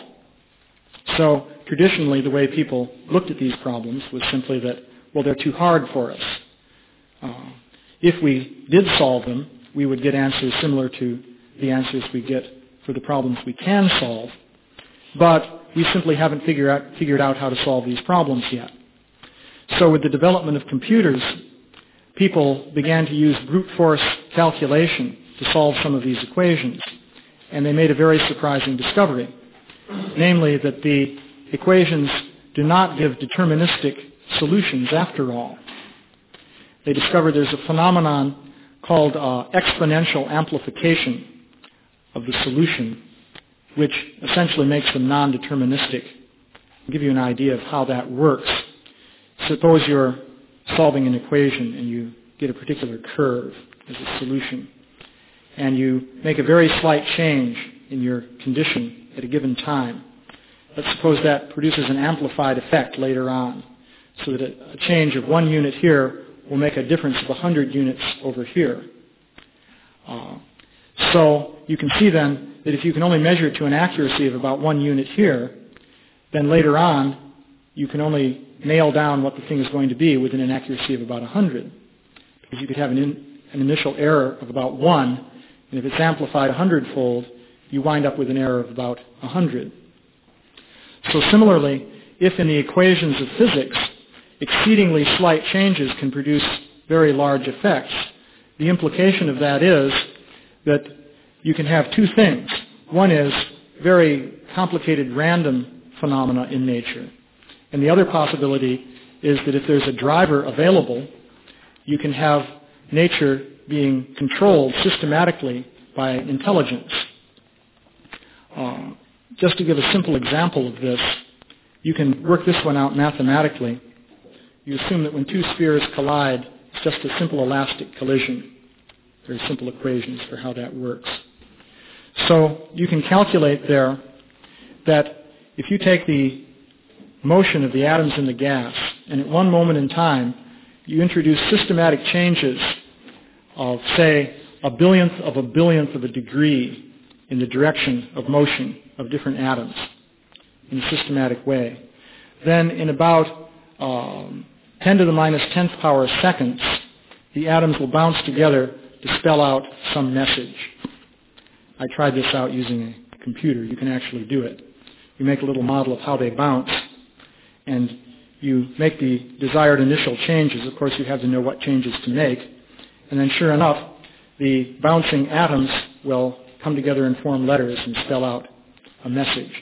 So traditionally, the way people looked at these problems was simply that, well, they're too hard for us. Uh, if we did solve them, we would get answers similar to the answers we get for the problems we can solve. But we simply haven't figure out, figured out how to solve these problems yet. So with the development of computers, people began to use brute force calculation to solve some of these equations. And they made a very surprising discovery, namely that the equations do not give deterministic solutions after all. They discovered there's a phenomenon called uh, exponential amplification of the solution, which essentially makes them non-deterministic. I'll give you an idea of how that works. Suppose you're solving an equation and you get a particular curve as a solution, and you make a very slight change in your condition at a given time. Let's suppose that produces an amplified effect later on, so that a change of one unit here will make a difference of one hundred units over here. Uh, so you can see then that if you can only measure it to an accuracy of about one unit here, then later on you can only nail down what the thing is going to be within an accuracy of about one hundred. Because you could have an, in, an initial error of about one, and if it's amplified a hundredfold, you wind up with an error of about one hundred. So similarly, if in the equations of physics, exceedingly slight changes can produce very large effects, the implication of that is that you can have two things. One is very complicated random phenomena in nature. And the other possibility is that if there's a driver available, you can have nature being controlled systematically by intelligence. Uh, just to give a simple example of this, you can work this one out mathematically. You assume that when two spheres collide, it's just a simple elastic collision. Very simple equations for how that works. So you can calculate there that if you take the motion of the atoms in the gas, and at one moment in time, you introduce systematic changes of, say, a billionth of a billionth of a degree in the direction of motion of different atoms in a systematic way, then in about um, ten to the minus tenth power seconds, the atoms will bounce together to spell out some message. I tried this out using a computer. You can actually do it. You make a little model of how they bounce, and you make the desired initial changes. Of course, you have to know what changes to make. And then sure enough, the bouncing atoms will come together and form letters and spell out a message.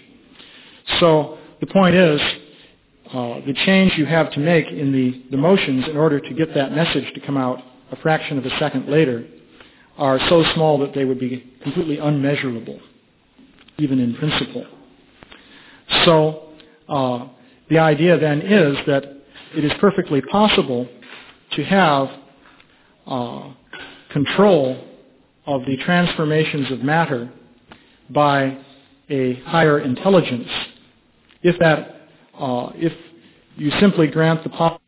So the point is, uh, the change you have to make in the, the motions in order to get that message to come out a fraction of a second later, are so small that they would be completely unmeasurable, even in principle. So uh, the idea then is that it is perfectly possible to have uh, control of the transformations of matter by a higher intelligence, if that, uh, if you simply grant the possibility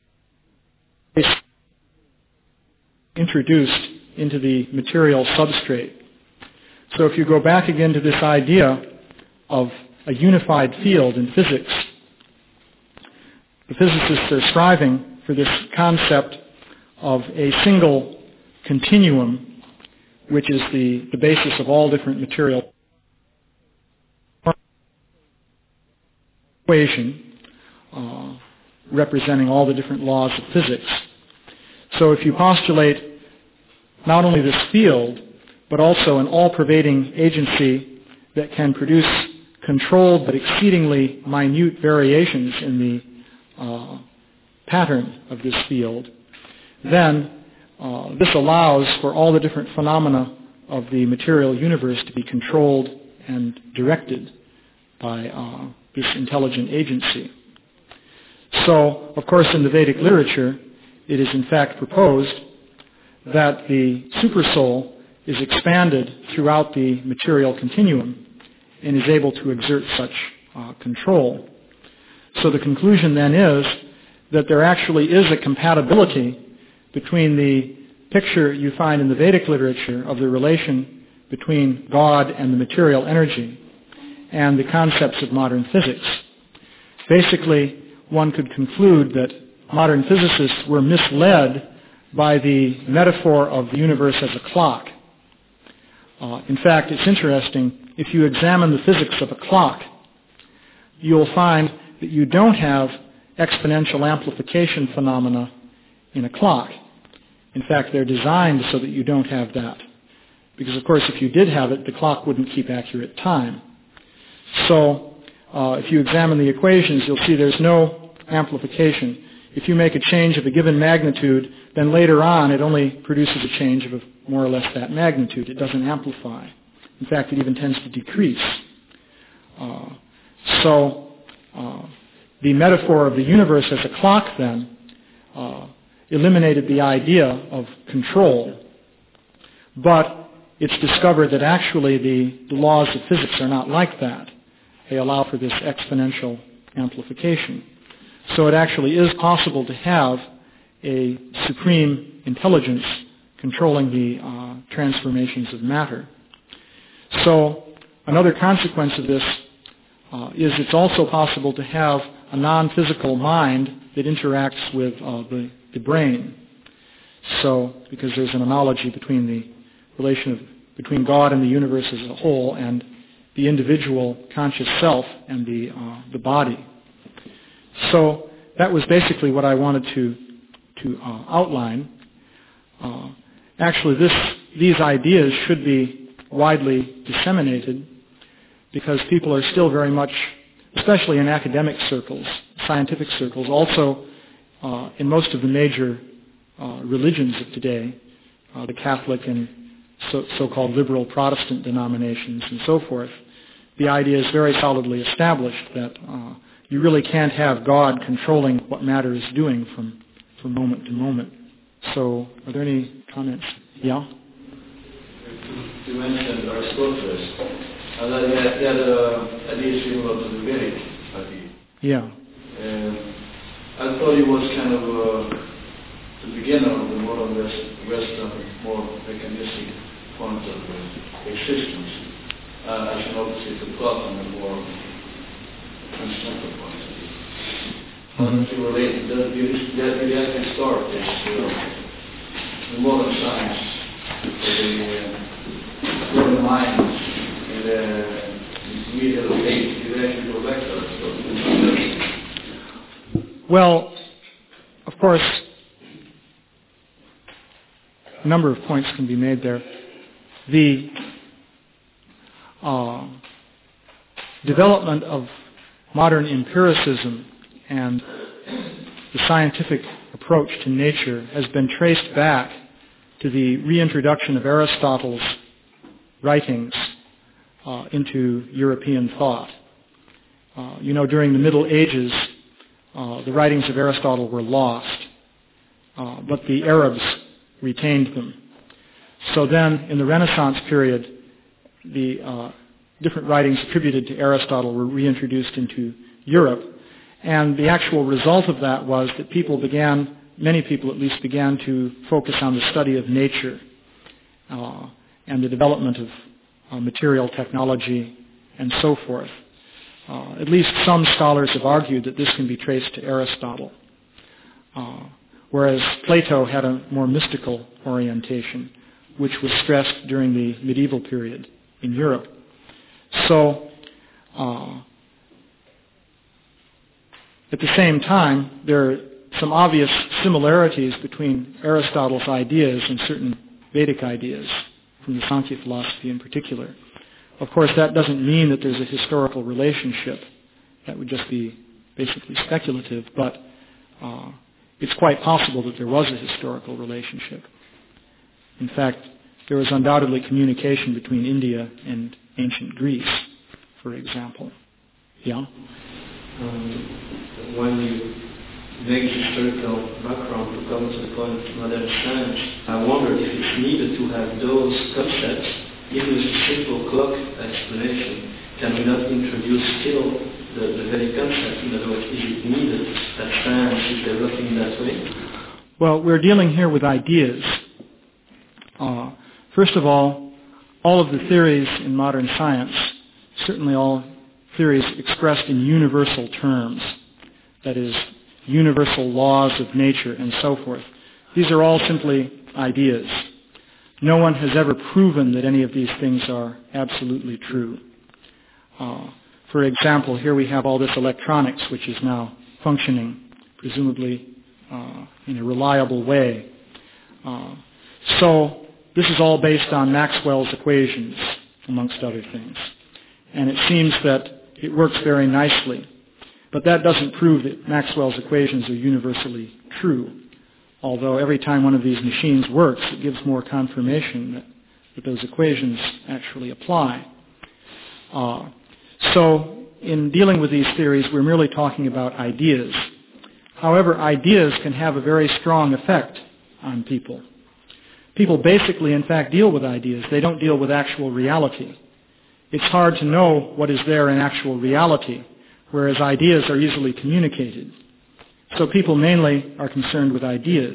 introduced into the material substrate. So if you go back again to this idea of a unified field in physics, the physicists are striving for this concept of a single continuum, which is the, the basis of all different material equation, uh, representing all the different laws of physics. So if you postulate not only this field, but also an all-pervading agency that can produce controlled but exceedingly minute variations in the uh, pattern of this field, then uh, this allows for all the different phenomena of the material universe to be controlled and directed by uh, this intelligent agency. So, of course, in the Vedic literature, it is in fact proposed that the supersoul is expanded throughout the material continuum and is able to exert such uh, control. So the conclusion then is that there actually is a compatibility between the picture you find in the Vedic literature of the relation between God and the material energy and the concepts of modern physics. Basically, one could conclude that modern physicists were misled by the metaphor of the universe as a clock. Uh, in fact, it's interesting, if you examine the physics of a clock, you'll find that you don't have exponential amplification phenomena in a clock. In fact, they're designed so that you don't have that. Because, of course, if you did have it, the clock wouldn't keep accurate time. So, uh, if you examine the equations, you'll see there's no amplification. If you make a change of a given magnitude, then later on it only produces a change of a, more or less that magnitude. It doesn't amplify. In fact, it even tends to decrease. Uh, so, uh, the metaphor of the universe as a clock then uh, eliminated the idea of control. But it's discovered that actually the, the laws of physics are not like that. They allow for this exponential amplification. So it actually is possible to have a supreme intelligence controlling the uh, transformations of matter. So another consequence of this uh, is it's also possible to have a non-physical mind that interacts with uh, the, the brain. So, because there's an analogy between the relation of, between God and the universe as a whole and the individual conscious self and the, uh, the body. So that was basically what I wanted to, to uh, outline. Uh, actually, this, these ideas should be widely disseminated because people are still very much, especially in academic circles, scientific circles, also uh, in most of the major uh, religions of today, uh, the Catholic and so, so-called liberal Protestant denominations and so forth, the idea is very solidly established that uh, you really can't have God controlling what matter is doing from, from moment to moment. So, are there any comments? Yeah? You mentioned Aristoteles, and then he had, he had a idea similar to the Vedic idea. Yeah. Um, I thought he was kind of uh, the beginner of the modern West, Western, more mechanistic point of uh, existence, uh, as an opposite to Plato and more transcendental point of view. How does he relate? Did he actually start this uh, the modern science, the uh, modern mind, and the medial age? Did he actually go back to Aristotle? Well, of course, a number of points can be made there. The uh, development of modern empiricism and the scientific approach to nature has been traced back to the reintroduction of Aristotle's writings uh, into European thought. Uh, you know, during the Middle Ages, uh, the writings of Aristotle were lost, uh, but the Arabs retained them. So then, in the Renaissance period, the uh, different writings attributed to Aristotle were reintroduced into Europe, and the actual result of that was that people began, many people at least, began to focus on the study of nature uh, and the development of uh, material technology and so forth. Uh, at least some scholars have argued that this can be traced to Aristotle, uh, whereas Plato had a more mystical orientation, which was stressed during the medieval period in Europe. So, uh, at the same time, there are some obvious similarities between Aristotle's ideas and certain Vedic ideas, from the Sankhya philosophy in particular. Of course, that doesn't mean that there's a historical relationship. That would just be basically speculative, but uh, it's quite possible that there was a historical relationship. In fact, there was undoubtedly communication between India and ancient Greece, for example. Yeah? Um, when you make historical background to come to the point of modern science, I wonder if it's needed to have those concepts, even with a simple clock explanation. Can we not introduce still the, the very concept? In other words, is it needed that science is developing that way? Well, we're dealing here with ideas. Uh, first of all, all of the theories in modern science, certainly all theories expressed in universal terms, that is, universal laws of nature and so forth, these are all simply ideas. No one has ever proven that any of these things are absolutely true. Uh, for example, here we have all this electronics which is now functioning, presumably uh, in a reliable way. Uh, so this is all based on Maxwell's equations, amongst other things. And it seems that it works very nicely. But that doesn't prove that Maxwell's equations are universally true. Although every time one of these machines works, it gives more confirmation that, that those equations actually apply. Uh, so in dealing with these theories, we're merely talking about ideas. However, ideas can have a very strong effect on people. People basically, in fact, deal with ideas. They don't deal with actual reality. It's hard to know what is there in actual reality, whereas ideas are easily communicated. So people mainly are concerned with ideas.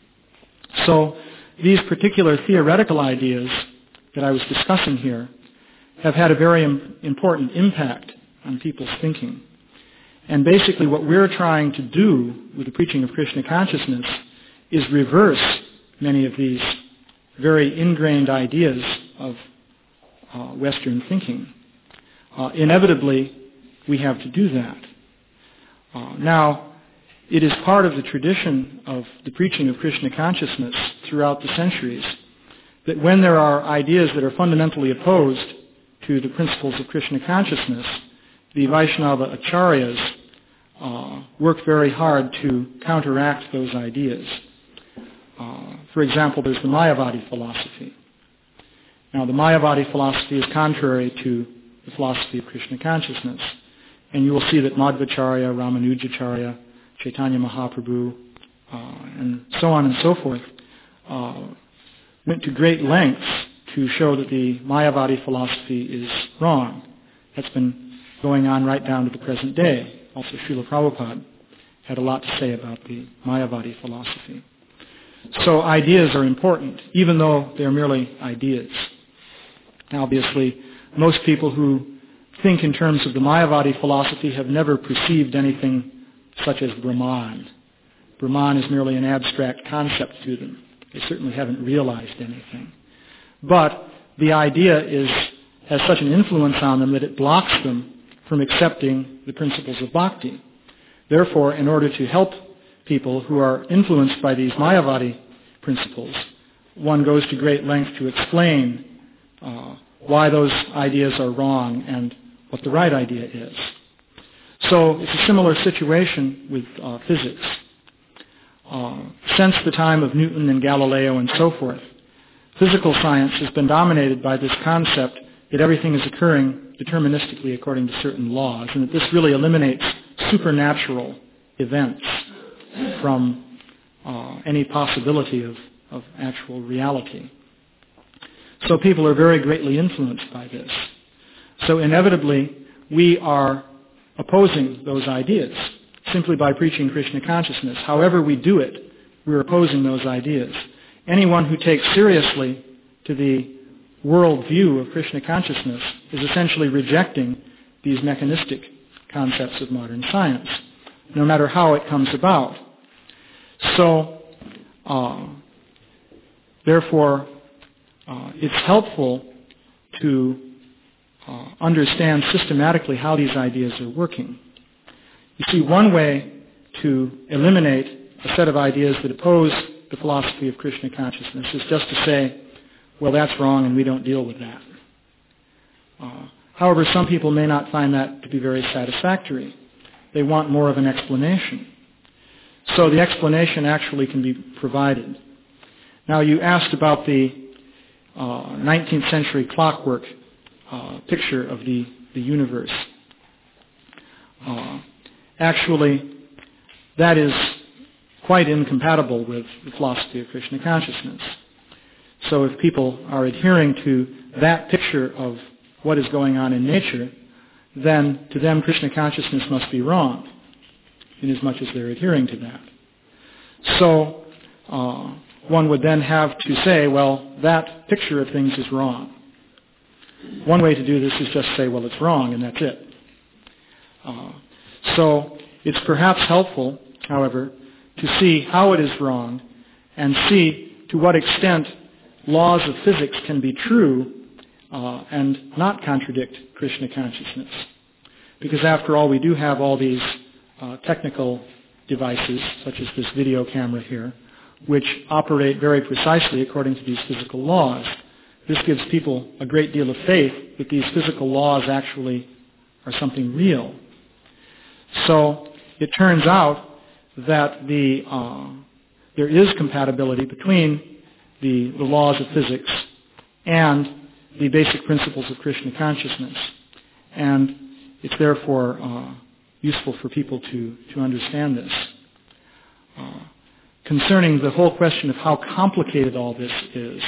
So these particular theoretical ideas that I was discussing here have had a very im- important impact on people's thinking. And basically what we're trying to do with the preaching of Krishna consciousness is reverse many of these very ingrained ideas of uh, Western thinking. Uh, inevitably, we have to do that. Uh, now, it is part of the tradition of the preaching of Krishna consciousness throughout the centuries that when there are ideas that are fundamentally opposed to the principles of Krishna consciousness, the Vaishnava acharyas uh, work very hard to counteract those ideas. Uh, for example, there's the Mayavadi philosophy. Now, the Mayavadi philosophy is contrary to the philosophy of Krishna consciousness. And you will see that Madhvacharya, Ramanujacharya, Chaitanya Mahaprabhu, uh, and so on and so forth, uh, went to great lengths to show that the Mayavadi philosophy is wrong. That's been going on right down to the present day. Also, Srila Prabhupada had a lot to say about the Mayavadi philosophy. So ideas are important, even though they're merely ideas. Now, obviously, most people who think in terms of the Mayavadi philosophy have never perceived anything such as Brahman. Brahman is merely an abstract concept to them. They certainly haven't realized anything. But the idea is has such an influence on them that it blocks them from accepting the principles of bhakti. Therefore, in order to help people who are influenced by these Mayavadi principles, one goes to great length to explain uh, why those ideas are wrong and what the right idea is. So it's a similar situation with uh, physics. Uh, since the time of Newton and Galileo and so forth, physical science has been dominated by this concept that everything is occurring deterministically according to certain laws, and that this really eliminates supernatural events from uh, any possibility of, of actual reality. So people are very greatly influenced by this. So inevitably, we are opposing those ideas simply by preaching Krishna consciousness. However we do it, we're opposing those ideas. Anyone who takes seriously to the world view of Krishna consciousness is essentially rejecting these mechanistic concepts of modern science, no matter how it comes about. So, uh, therefore, uh, it's helpful to uh, understand systematically how these ideas are working. You see, one way to eliminate a set of ideas that oppose the philosophy of Krishna consciousness is just to say, well, that's wrong and we don't deal with that. Uh, however, some people may not find that to be very satisfactory. They want more of an explanation. So the explanation actually can be provided. Now, you asked about the uh, nineteenth century clockwork uh, picture of the, the universe. Uh, actually, that is quite incompatible with the philosophy of Krishna consciousness. So if people are adhering to that picture of what is going on in nature, then to them Krishna consciousness must be wrong, inasmuch as they're adhering to that. So uh, one would then have to say, well, that picture of things is wrong. One way to do this is just say, well, it's wrong, and that's it. Uh, so it's perhaps helpful, however, to see how it is wrong and see to what extent laws of physics can be true uh, and not contradict Krishna consciousness. Because after all, we do have all these uh, technical devices, such as this video camera here, which operate very precisely according to these physical laws. This gives people a great deal of faith that these physical laws actually are something real. So it turns out that the uh, there is compatibility between the, the laws of physics and the basic principles of Krishna consciousness. And it's therefore uh, useful for people to, to understand this. Uh, concerning the whole question of how complicated all this is,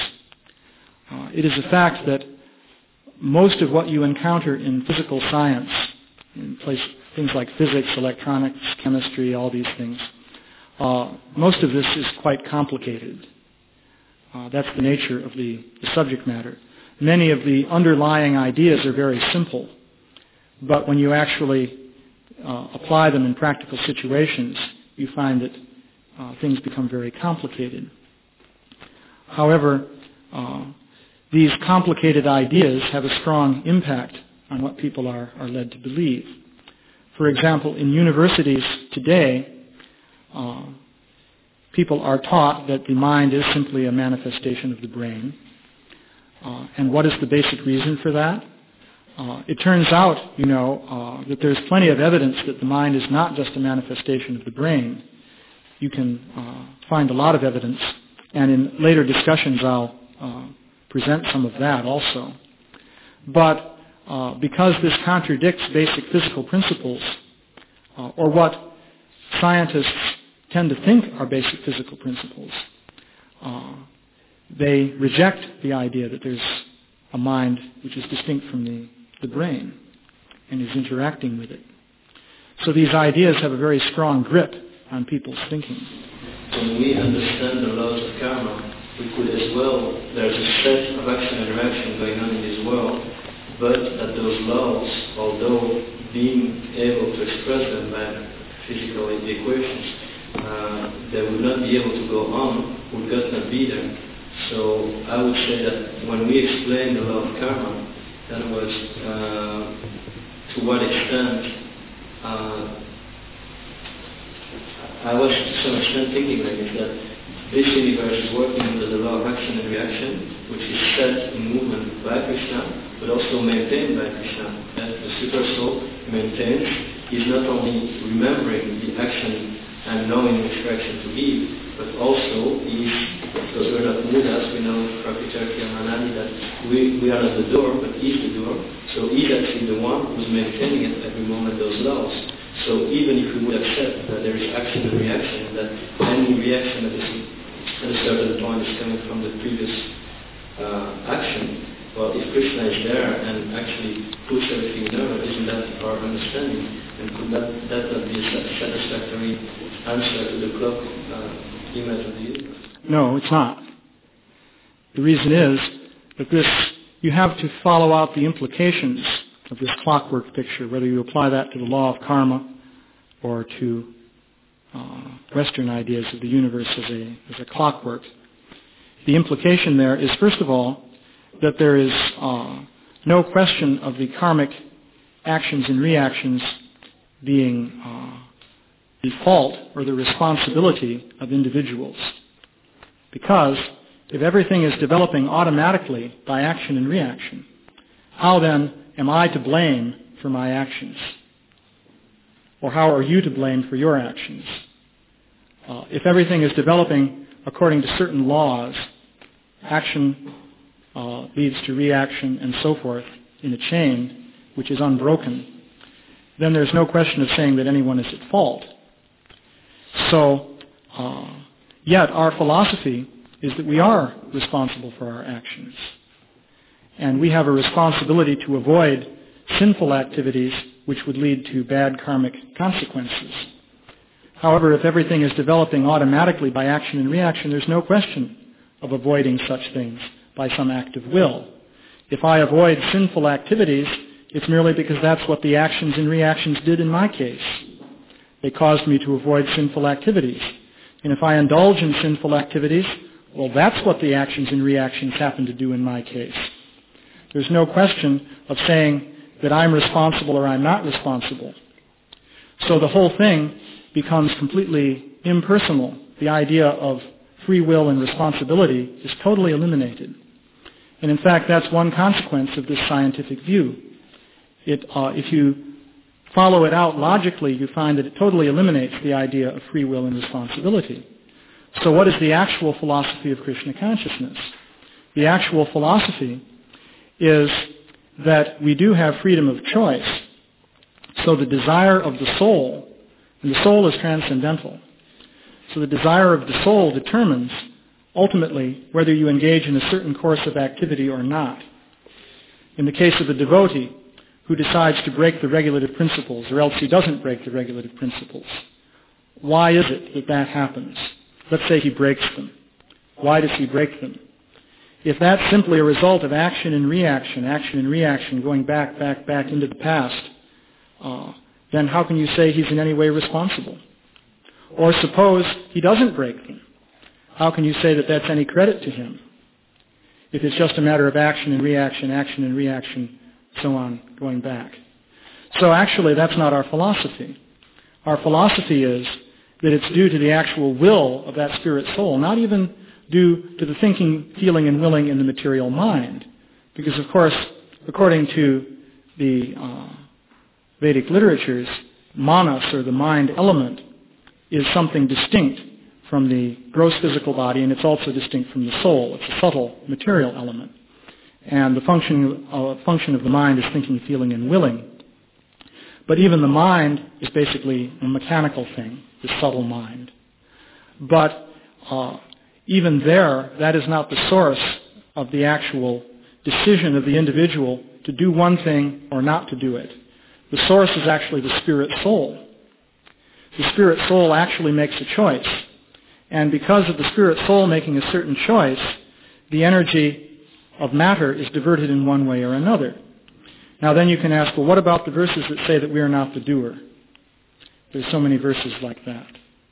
uh, it is a fact that most of what you encounter in physical science, in place, things like physics, electronics, chemistry, all these things, uh, most of this is quite complicated. Uh, that's the nature of the, the subject matter. Many of the underlying ideas are very simple, but when you actually uh, apply them in practical situations, you find that uh, things become very complicated. However, uh, these complicated ideas have a strong impact on what people are, are led to believe. For example, in universities today, uh, people are taught that the mind is simply a manifestation of the brain. Uh, and what is the basic reason for that? Uh, it turns out, you know, uh, that there's plenty of evidence that the mind is not just a manifestation of the brain. You can uh, find a lot of evidence, and in later discussions I'll uh, present some of that also. But uh, because this contradicts basic physical principles, uh, or what scientists tend to think are basic physical principles, uh, they reject the idea that there's a mind which is distinct from the, the brain and is interacting with it. So these ideas have a very strong grip on people's thinking. When we understand the laws of karma, we could as well, there's a set of action and reaction going on in this world, but that those laws, although being able to express them by physical equations, uh, they would not be able to go on, would God not be there. So I would say that when we explain the law of karma, that was uh, to what extent uh, I was to some extent thinking like this, that this universe is working under the law of action and reaction, which is set in movement by Krishna, but also maintained by Krishna. That the super soul maintains is not only remembering the action and knowing which direction to give, but also he's, because we're not Buddhas, we know Prakriti Manani that we, we are not the door, but he's the door. So he's actually the one who's maintaining at every moment those laws. So even if we would accept that there is action and reaction, that any reaction that is at a certain point is coming from the previous uh, action, well, if Krishna is there and actually puts everything in order, isn't that our understanding? And could that, that not be a satisfactory answer to the clock uh, image of the universe? No, it's not. The reason is that this, you have to follow out the implications of this clockwork picture, whether you apply that to the law of karma or to uh, Western ideas of the universe as a, as a clockwork. The implication there is, first of all, that there is uh, no question of the karmic actions and reactions being uh, the fault or the responsibility of individuals. Because if everything is developing automatically by action and reaction, how then am I to blame for my actions? Or how are you to blame for your actions? Uh, if everything is developing according to certain laws, action uh, leads to reaction and so forth in a chain which is unbroken, then there's no question of saying that anyone is at fault. So, uh, yet our philosophy is that we are responsible for our actions. And we have a responsibility to avoid sinful activities which would lead to bad karmic consequences. However, if everything is developing automatically by action and reaction, there's no question of avoiding such things by some act of will. If I avoid sinful activities, it's merely because that's what the actions and reactions did in my case. They caused me to avoid sinful activities. And if I indulge in sinful activities, well, that's what the actions and reactions happen to do in my case. There's no question of saying that I'm responsible or I'm not responsible. So the whole thing becomes completely impersonal. The idea of free will and responsibility is totally eliminated. And in fact, that's one consequence of this scientific view. It, uh, if you follow it out logically, you find that it totally eliminates the idea of free will and responsibility. So what is the actual philosophy of Krishna consciousness? The actual philosophy is that we do have freedom of choice. So the desire of the soul, and the soul is transcendental, so the desire of the soul determines ultimately whether you engage in a certain course of activity or not. In the case of a devotee who decides to break the regulative principles, or else he doesn't break the regulative principles, why is it that that happens? Let's say he breaks them. Why does he break them? If that's simply a result of action and reaction, action and reaction going back, back, back into the past, uh, then how can you say he's in any way responsible? Or suppose he doesn't break them. How can you say that that's any credit to him? If it's just a matter of action and reaction, action and reaction, so on, going back. So actually, that's not our philosophy. Our philosophy is that it's due to the actual will of that spirit soul, not even due to the thinking, feeling, and willing in the material mind. Because, of course, according to the uh, Vedic literatures, manas, or the mind element, is something distinct from the gross physical body, and it's also distinct from the soul. It's a subtle material element. And the function, uh, function of the mind is thinking, feeling, and willing. But even the mind is basically a mechanical thing, the subtle mind. But uh, even there, that is not the source of the actual decision of the individual to do one thing or not to do it. The source is actually the spirit soul. The spirit soul actually makes a choice. And because of the spirit soul making a certain choice, the energy of matter is diverted in one way or another. Now then you can ask, well, what about the verses that say that we are not the doer? There's so many verses like that.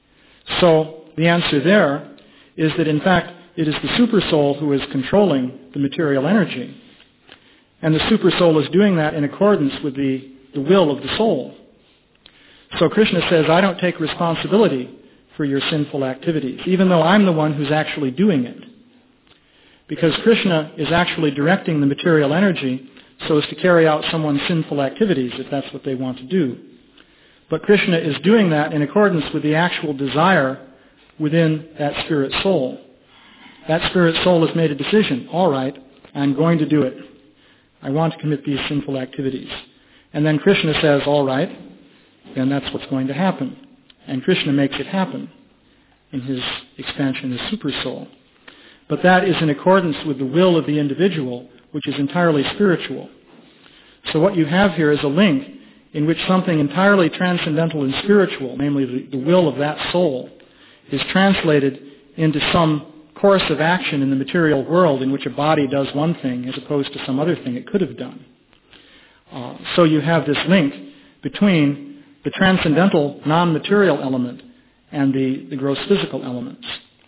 So the answer there is that in fact it is the super soul who is controlling the material energy. And the super soul is doing that in accordance with the, the will of the soul. So Krishna says, I don't take responsibility for your sinful activities, even though I'm the one who's actually doing it. Because Krishna is actually directing the material energy so as to carry out someone's sinful activities, if that's what they want to do. But Krishna is doing that in accordance with the actual desire within that spirit soul. That spirit soul has made a decision. All right, I'm going to do it. I want to commit these sinful activities. And then Krishna says, all right, then that's what's going to happen. And Krishna makes it happen in his expansion as super soul. But that is in accordance with the will of the individual, which is entirely spiritual. So what you have here is a link in which something entirely transcendental and spiritual, namely the, the will of that soul, is translated into some course of action in the material world in which a body does one thing as opposed to some other thing it could have done. Uh, so you have this link between the transcendental non-material element and the, the gross physical elements.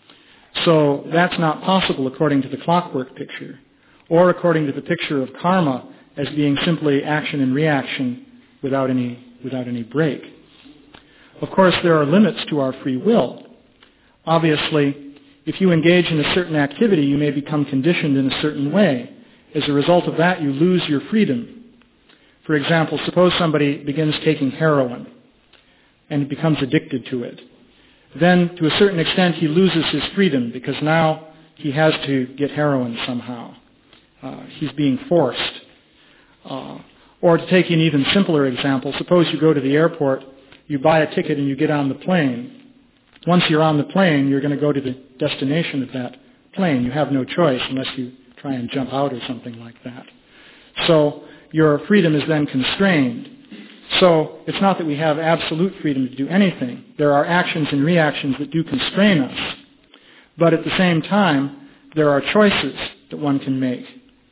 So that's not possible according to the clockwork picture, or according to the picture of karma as being simply action and reaction without any, without any break. Of course, there are limits to our free will. Obviously, if you engage in a certain activity, you may become conditioned in a certain way. As a result of that, you lose your freedom. For example, suppose somebody begins taking heroin and becomes addicted to it. Then, to a certain extent, he loses his freedom because now he has to get heroin somehow. Uh, he's being forced. Uh, or to take an even simpler example, suppose you go to the airport, you buy a ticket and you get on the plane. Once you're on the plane, you're going to go to the destination of that plane. You have no choice unless you try and jump out or something like that. So your freedom is then constrained. So it's not that we have absolute freedom to do anything. There are actions and reactions that do constrain us. But at the same time, there are choices that one can make.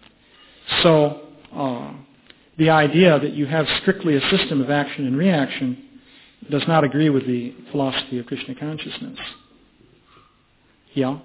So uh, the idea that you have strictly a system of action and reaction does not agree with the philosophy of Krishna consciousness. Yeah?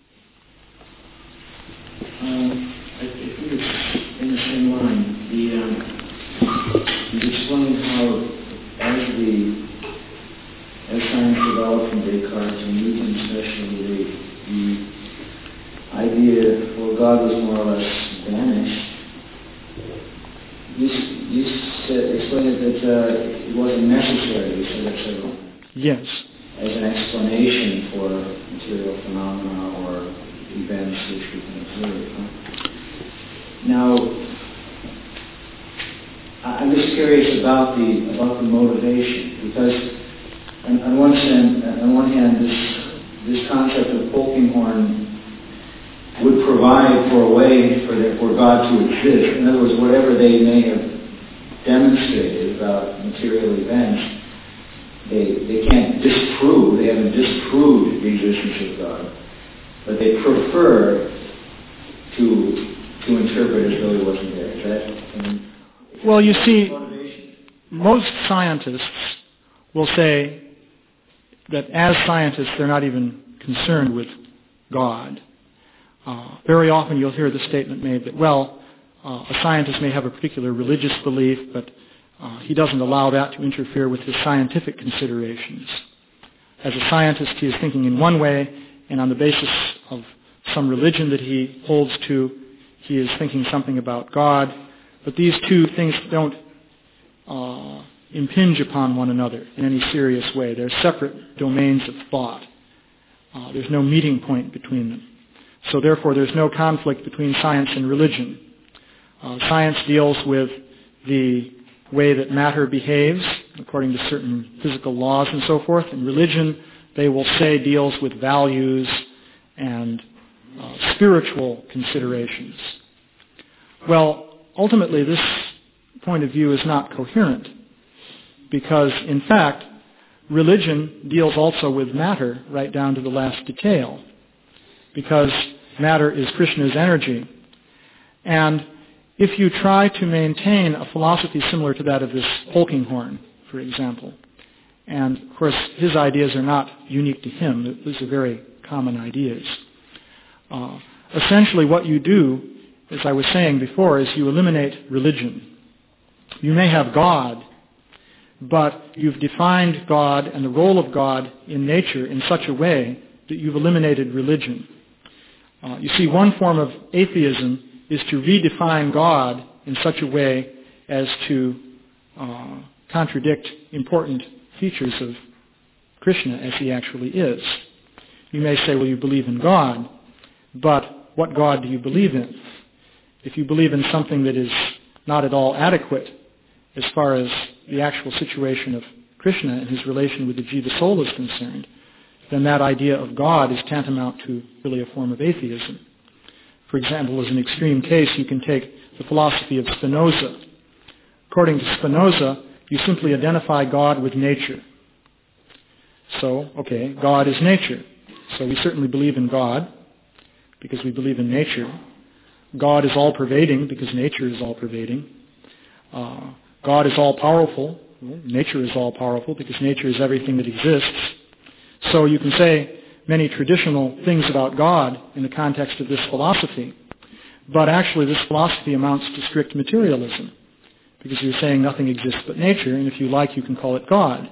Um, I think it's in the same line. The, um, you explained how as the as science developed from Descartes and Newton especially, the, the idea for God was more or less vanished. You, you said, explained that uh, it wasn't necessary, you said that several times. Yes. As an explanation for material phenomena or events which we can observe. Huh? Now, I'm just curious about the about the motivation, because on, on one hand, on one hand, this this concept of Polkinghorne would provide for a way for the, for God to exist. In other words, whatever they may have demonstrated about material events, they they can't disprove. They haven't disproved the existence of God, but they prefer to to interpret as though he wasn't there. Is that? I mean, well, you see, most scientists will say that as scientists, they're not even concerned with God. Uh, very often you'll hear the statement made that, well, uh, a scientist may have a particular religious belief, but uh, he doesn't allow that to interfere with his scientific considerations. As a scientist, he is thinking in one way, and on the basis of some religion that he holds to, he is thinking something about God. But these two things don't uh, impinge upon one another in any serious way. They're separate domains of thought. Uh, there's no meeting point between them. So therefore, there's no conflict between science and religion. Uh, science deals with the way that matter behaves according to certain physical laws and so forth. And religion, they will say, deals with values and uh, spiritual considerations. Well, ultimately, this point of view is not coherent because, in fact, religion deals also with matter right down to the last detail, because matter is Krishna's energy. And if you try to maintain a philosophy similar to that of this Polkinghorne, for example, and of course his ideas are not unique to him, these are very common ideas. Uh, essentially what you do, as I was saying before, is you eliminate religion. You may have God, but you've defined God and the role of God in nature in such a way that you've eliminated religion. Uh, you see, one form of atheism is to redefine God in such a way as to uh, contradict important features of Krishna as he actually is. You may say, well, you believe in God, but what God do you believe in? If you believe in something that is not at all adequate as far as the actual situation of Krishna and his relation with the jiva soul is concerned, then that idea of God is tantamount to really a form of atheism. For example, as an extreme case, you can take the philosophy of Spinoza. According to Spinoza, you simply identify God with nature. So, okay, God is nature. So we certainly believe in God because we believe in nature. God is all-pervading because nature is all-pervading. Uh, God is all-powerful. Well, nature is all-powerful because nature is everything that exists. So you can say many traditional things about God in the context of this philosophy, but actually this philosophy amounts to strict materialism because you're saying nothing exists but nature, and if you like, you can call it God.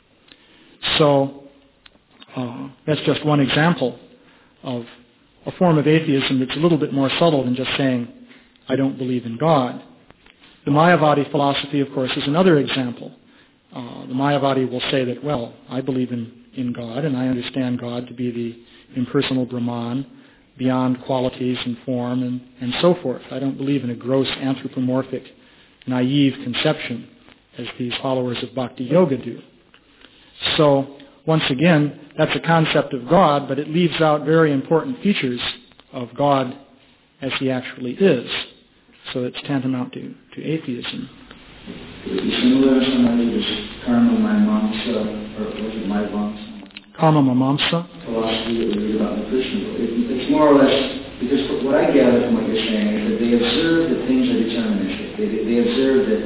So uh, that's just one example of a form of atheism that's a little bit more subtle than just saying, I don't believe in God. The Mayavadi philosophy, of course, is another example. Uh, the Mayavadi will say that, well, I believe in, in God, and I understand God to be the impersonal Brahman, beyond qualities and form, and, and so forth. I don't believe in a gross anthropomorphic, naive conception, as these followers of Bhakti Yoga do. So, once again, that's a concept of God, but it leaves out very important features of God as he actually is. So it's tantamount to, to atheism. Would it be similar to somebody who's karma mamamsa, or was it Maivamsa? Karma mamamsa? Philosophy that we read about in the Krishna book. It, it's more or less, because what I gather from what you're saying is that they observe that things are deterministic. They, they observe that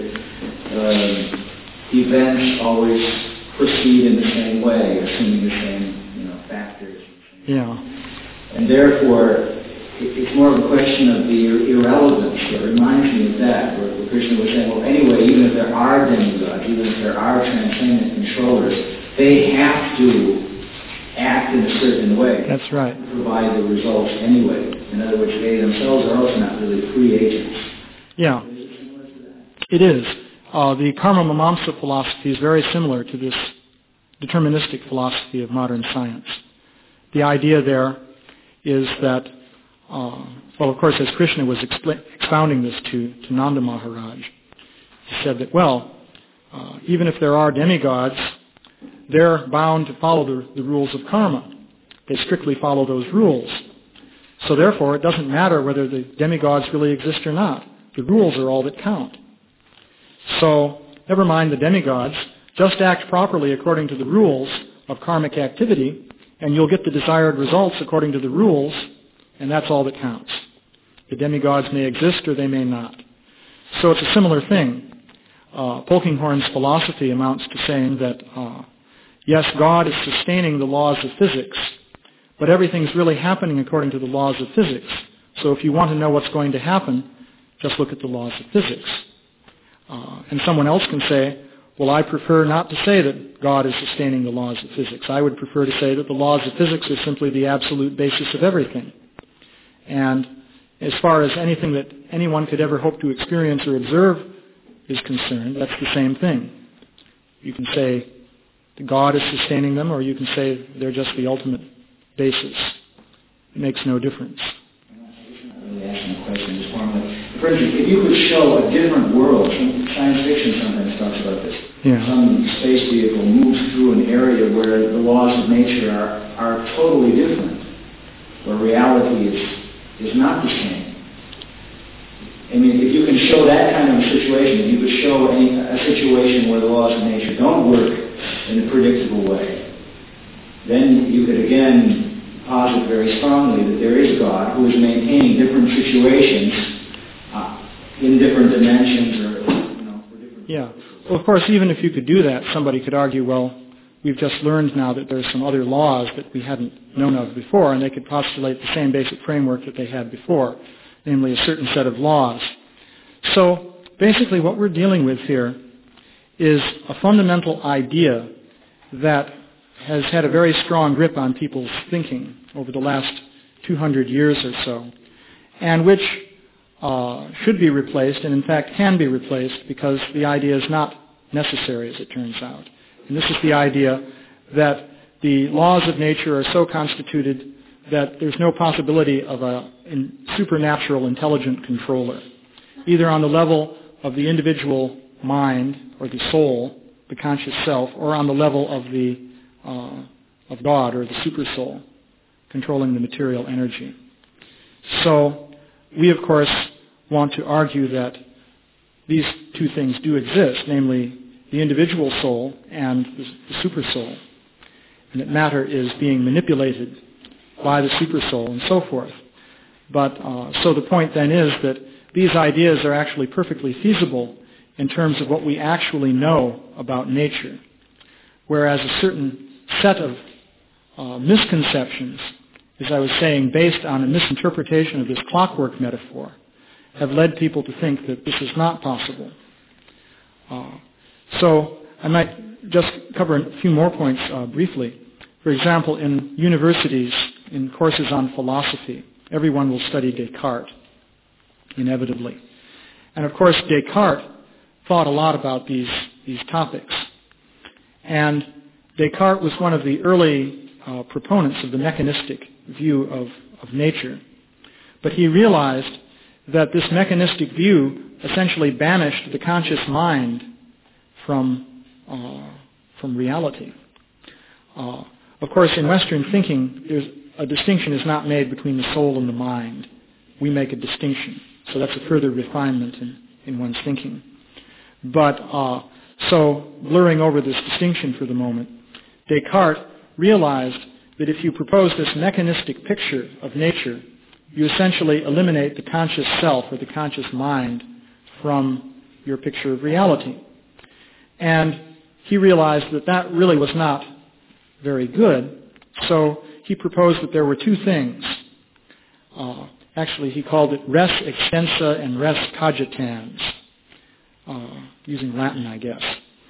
uh, events always proceed in the same way, assuming the same, you know, factors. Yeah. And therefore, it, it's more of a question of the irrelevance. It reminds me of that, where Krishna was saying, well, anyway, even if there are demigods, even if there are transcendent controllers, they have to act in a certain way. That's right. To provide the results anyway. In other words, they themselves are also not really free agents. Yeah. Is it similar to that? It is. Uh, the Karma Mamamsa philosophy is very similar to this deterministic philosophy of modern science. The idea there is that, uh, well, of course, as Krishna was expl- expounding this to, to Nanda Maharaj, he said that, well, uh, even if there are demigods, they're bound to follow the, the rules of karma. They strictly follow those rules. So therefore, it doesn't matter whether the demigods really exist or not. The rules are all that count. So, never mind the demigods, just act properly according to the rules of karmic activity, and you'll get the desired results according to the rules, and that's all that counts. The demigods may exist or they may not. So it's a similar thing. Uh, Polkinghorne's philosophy amounts to saying that, uh, yes, God is sustaining the laws of physics, but everything's really happening according to the laws of physics. So if you want to know what's going to happen, just look at the laws of physics. Uh, and someone else can say, well, I prefer not to say that God is sustaining the laws of physics. I would prefer to say that the laws of physics are simply the absolute basis of everything. And as far as anything that anyone could ever hope to experience or observe is concerned, that's the same thing. You can say that God is sustaining them, or you can say they're just the ultimate basis. It makes no difference. I'm not really asking a question in this form, but for instance, if you could show a different world, science fiction sometimes talks about this. Yeah. Some space vehicle moves through an area where the laws of nature are, are totally different, where reality is, is not the same. I mean, if you can show that kind of a situation, if you could show any, a situation where the laws of nature don't work in a predictable way, then you could again posit very strongly that there is God who is maintaining different situations uh, in different dimensions or, you know, for different Yeah. Well, of course, even if you could do that, somebody could argue, well, we've just learned now that there's some other laws that we hadn't known of before, and they could postulate the same basic framework that they had before, namely a certain set of laws. So basically what we're dealing with here is a fundamental idea that has had a very strong grip on people's thinking over the last two hundred years or so, and which uh, should be replaced, and in fact can be replaced, because the idea is not necessary, as it turns out. And this is the idea that the laws of nature are so constituted that there's no possibility of a in supernatural intelligent controller, either on the level of the individual mind or the soul, the conscious self, or on the level of the uh, of God or the supersoul, controlling the material energy. So we, of course, want to argue that these two things do exist, namely the individual soul and the, the supersoul, and that matter is being manipulated by the supersoul and so forth. But uh, so the point then is that these ideas are actually perfectly feasible in terms of what we actually know about nature, whereas a certain set of uh, misconceptions, as I was saying, based on a misinterpretation of this clockwork metaphor, have led people to think that this is not possible. Uh, so I might just cover a few more points uh, briefly. For example, in universities, in courses on philosophy, everyone will study Descartes, inevitably. And of course, Descartes thought a lot about these, these topics. And Descartes was one of the early uh, proponents of the mechanistic view of, of nature. But he realized that this mechanistic view essentially banished the conscious mind from, uh, from reality. Uh, of course, in Western thinking, there's, a distinction is not made between the soul and the mind. We make a distinction. So that's a further refinement in, in one's thinking. But uh, so, blurring over this distinction for the moment, Descartes realized that if you propose this mechanistic picture of nature, you essentially eliminate the conscious self or the conscious mind from your picture of reality. And he realized that that really was not very good, so he proposed that there were two things. Uh, actually, he called it res extensa and res cogitans, uh, using Latin, I guess.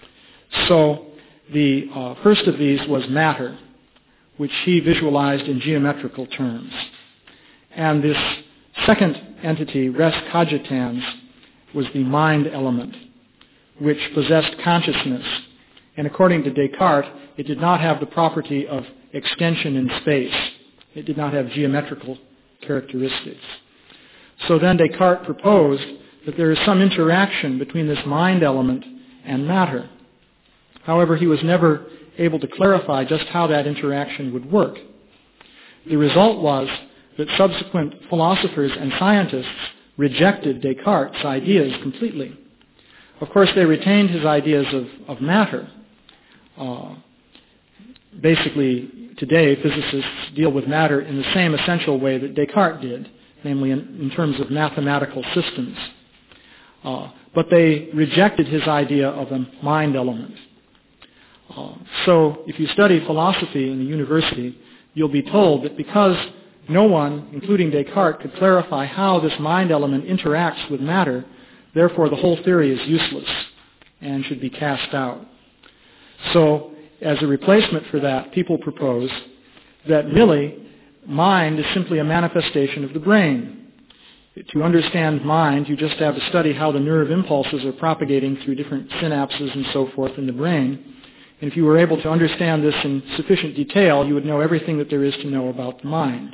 So the uh, first of these was matter, which he visualized in geometrical terms. And this second entity, res cogitans, was the mind element, which possessed consciousness. And according to Descartes, it did not have the property of extension in space. It did not have geometrical characteristics. So then Descartes proposed that there is some interaction between this mind element and matter. However, he was never able to clarify just how that interaction would work. The result was that subsequent philosophers and scientists rejected Descartes' ideas completely. Of course, they retained his ideas of, of matter. Uh, basically, today, physicists deal with matter in the same essential way that Descartes did, namely in, in terms of mathematical systems. Uh, but they rejected his idea of a mind element. Uh, so if you study philosophy in the university, you'll be told that because no one, including Descartes, could clarify how this mind element interacts with matter, therefore the whole theory is useless and should be cast out. So as a replacement for that, people propose that really mind is simply a manifestation of the brain. To understand mind, you just have to study how the nerve impulses are propagating through different synapses and so forth in the brain. And if you were able to understand this in sufficient detail, you would know everything that there is to know about the mind.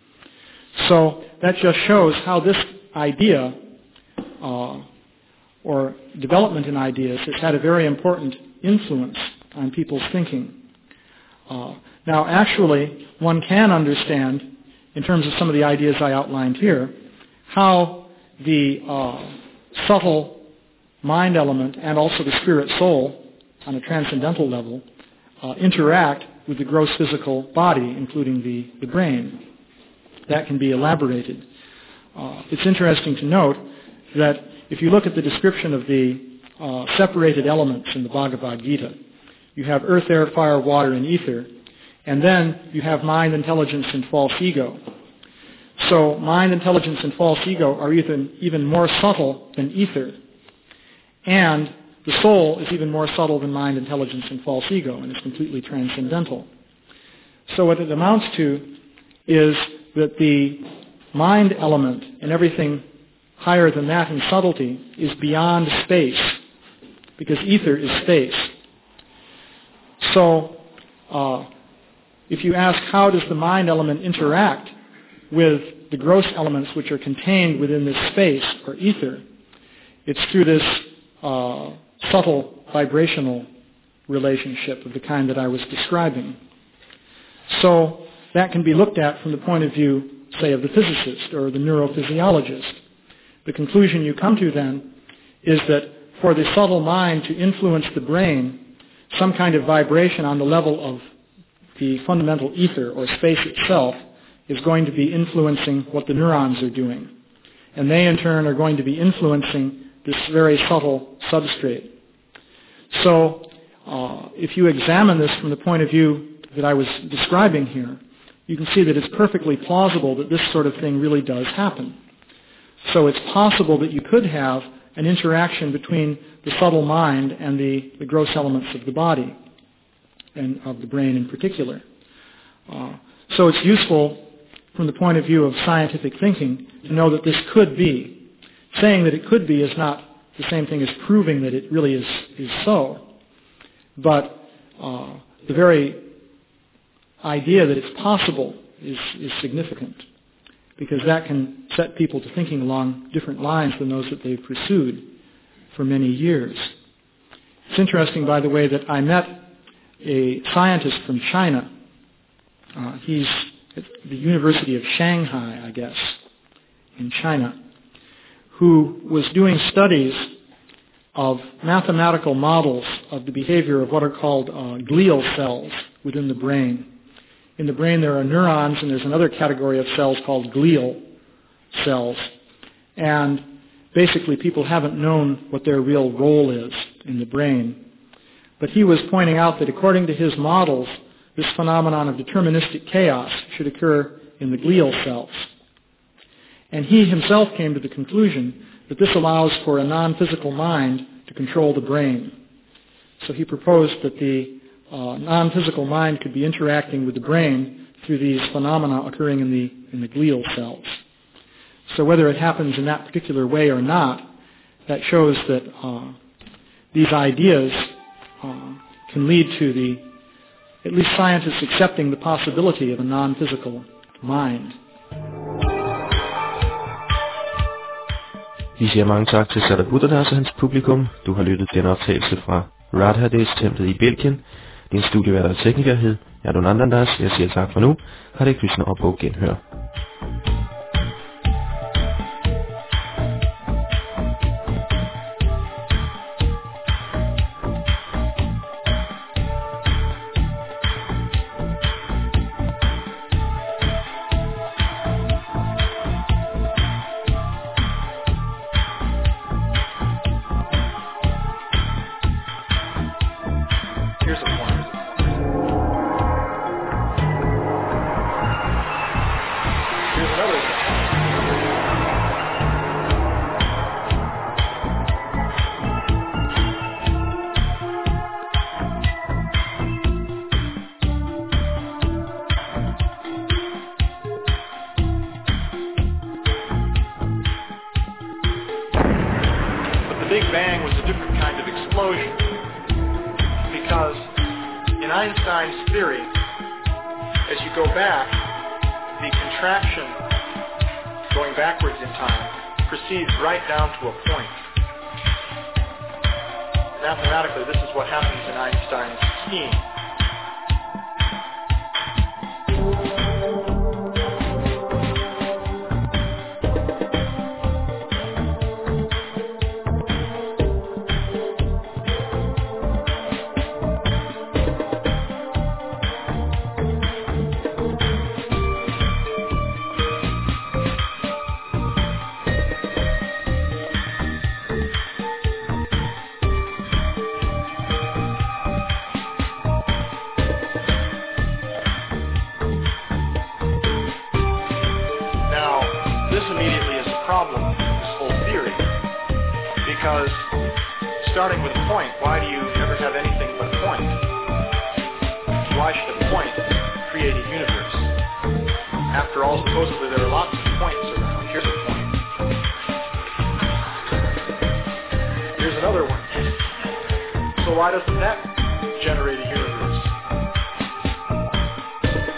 So that just shows how this idea, uh, or development in ideas, has had a very important influence on people's thinking. Uh, now, actually, one can understand, in terms of some of the ideas I outlined here, how the uh, subtle mind element and also the spirit soul, on a transcendental level, uh, interact with the gross physical body, including the, the brain. That can be elaborated. Uh, it's interesting to note that if you look at the description of the uh, separated elements in the Bhagavad Gita, you have earth, air, fire, water, and ether, and then you have mind, intelligence, and false ego. So mind, intelligence, and false ego are even, even more subtle than ether, and the soul is even more subtle than mind, intelligence, and false ego, and is completely transcendental. So what it amounts to is that the mind element and everything higher than that in subtlety is beyond space, because ether is space. So uh, if you ask how does the mind element interact with the gross elements which are contained within this space or ether, it's through this uh, subtle vibrational relationship of the kind that I was describing. So that can be looked at from the point of view, say, of the physicist or the neurophysiologist. The conclusion you come to then is that for the subtle mind to influence the brain, some kind of vibration on the level of the fundamental ether or space itself is going to be influencing what the neurons are doing. And they in turn are going to be influencing this very subtle substrate. So uh, if you examine this from the point of view that I was describing here, you can see that it's perfectly plausible that this sort of thing really does happen. So it's possible that you could have an interaction between the subtle mind and the, the gross elements of the body, and of the brain in particular. Uh, so it's useful from the point of view of scientific thinking to know that this could be. Saying that it could be is not the same thing as proving that it really is, is so. But uh, the very idea that it's possible is, is significant, because that can set people to thinking along different lines than those that they've pursued for many years. It's interesting, by the way, that I met a scientist from China. Uh, he's at the University of Shanghai, I guess, in China, who was doing studies of mathematical models of the behavior of what are called uh, glial cells within the brain. In the brain there are neurons, and there's another category of cells called glial cells. And basically people haven't known what their real role is in the brain. But he was pointing out that according to his models, this phenomenon of deterministic chaos should occur in the glial cells. And he himself came to the conclusion that this allows for a non-physical mind to control the brain. So he proposed that the uh, non-physical mind could be interacting with the brain through these phenomena occurring in the, in the glial cells. So whether it happens in that particular way or not, that shows that uh, these ideas uh, can lead to the, at least scientists accepting the possibility of a non-physical mind. Vi siger mange tak til Sarabutterdas og hans publikum. Du har lyttet til en optagelse fra Radharades-templet i Belgien. Din studievært og tekniker hed Yadunandandas. Jeg siger tak for nu. Hare Krishna og på genhør. Big Bang was a different kind of explosion, because in Einstein's theory, as you go back, the contraction going backwards in time proceeds right down to a point. Mathematically, this is what happens in Einstein's scheme. Because starting with a point, why do you ever have anything but a point? Why should a point create a universe? After all, supposedly there are lots of points around. Here's a point. Here's another one. So why doesn't that generate a universe?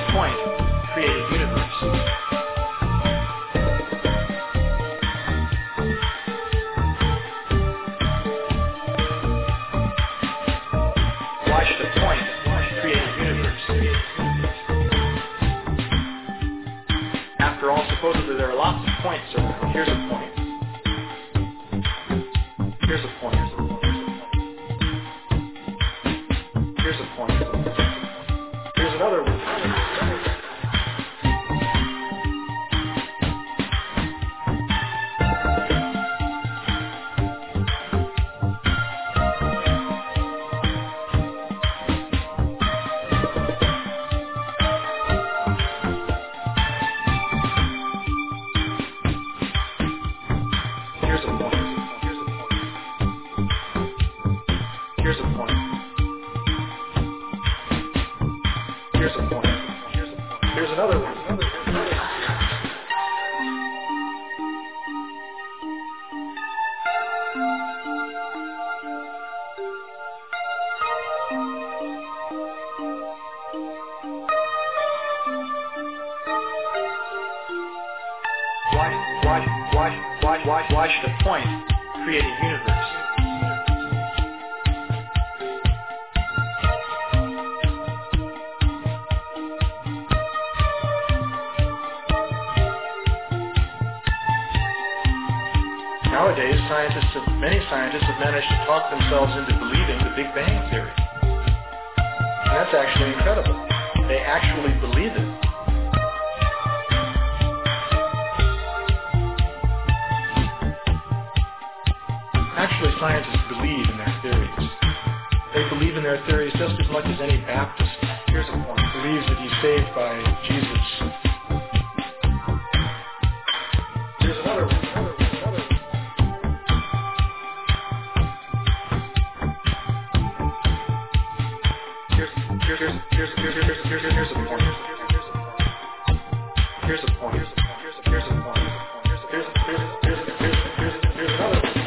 point create a universe? Why should a point create a universe? After all, supposedly there are lots of points around. Here's a point. Here's a point. Here's a point. Here's another one. Here's a point. Here's a point. Here's a point. Here's another one. Why, why, why, why, why, why should a point create a universe? Nowadays, scientists have, many scientists have managed to talk themselves into believing the Big Bang Theory. And that's actually incredible. They actually believe it. Actually, scientists believe in their theories. They believe in their theories just as much as any Baptist. Here's a point. Believes that he's saved by Jesus. Here's another one. Another one. Another one. Here's here's here's here's here's here's here's here's a point. Here's a point. Here's a point. Here's a here's a point. Here's here's here's here's here's here's here's another one.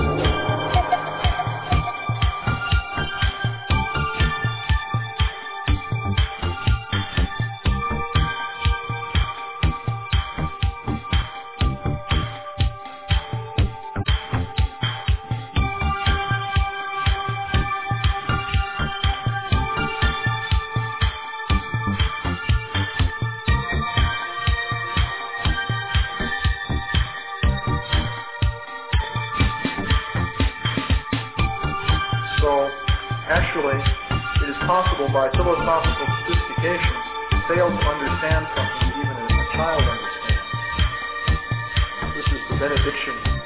So, actually, it is possible by philosophical sophistication to fail to understand something even as a child understands. This is the benediction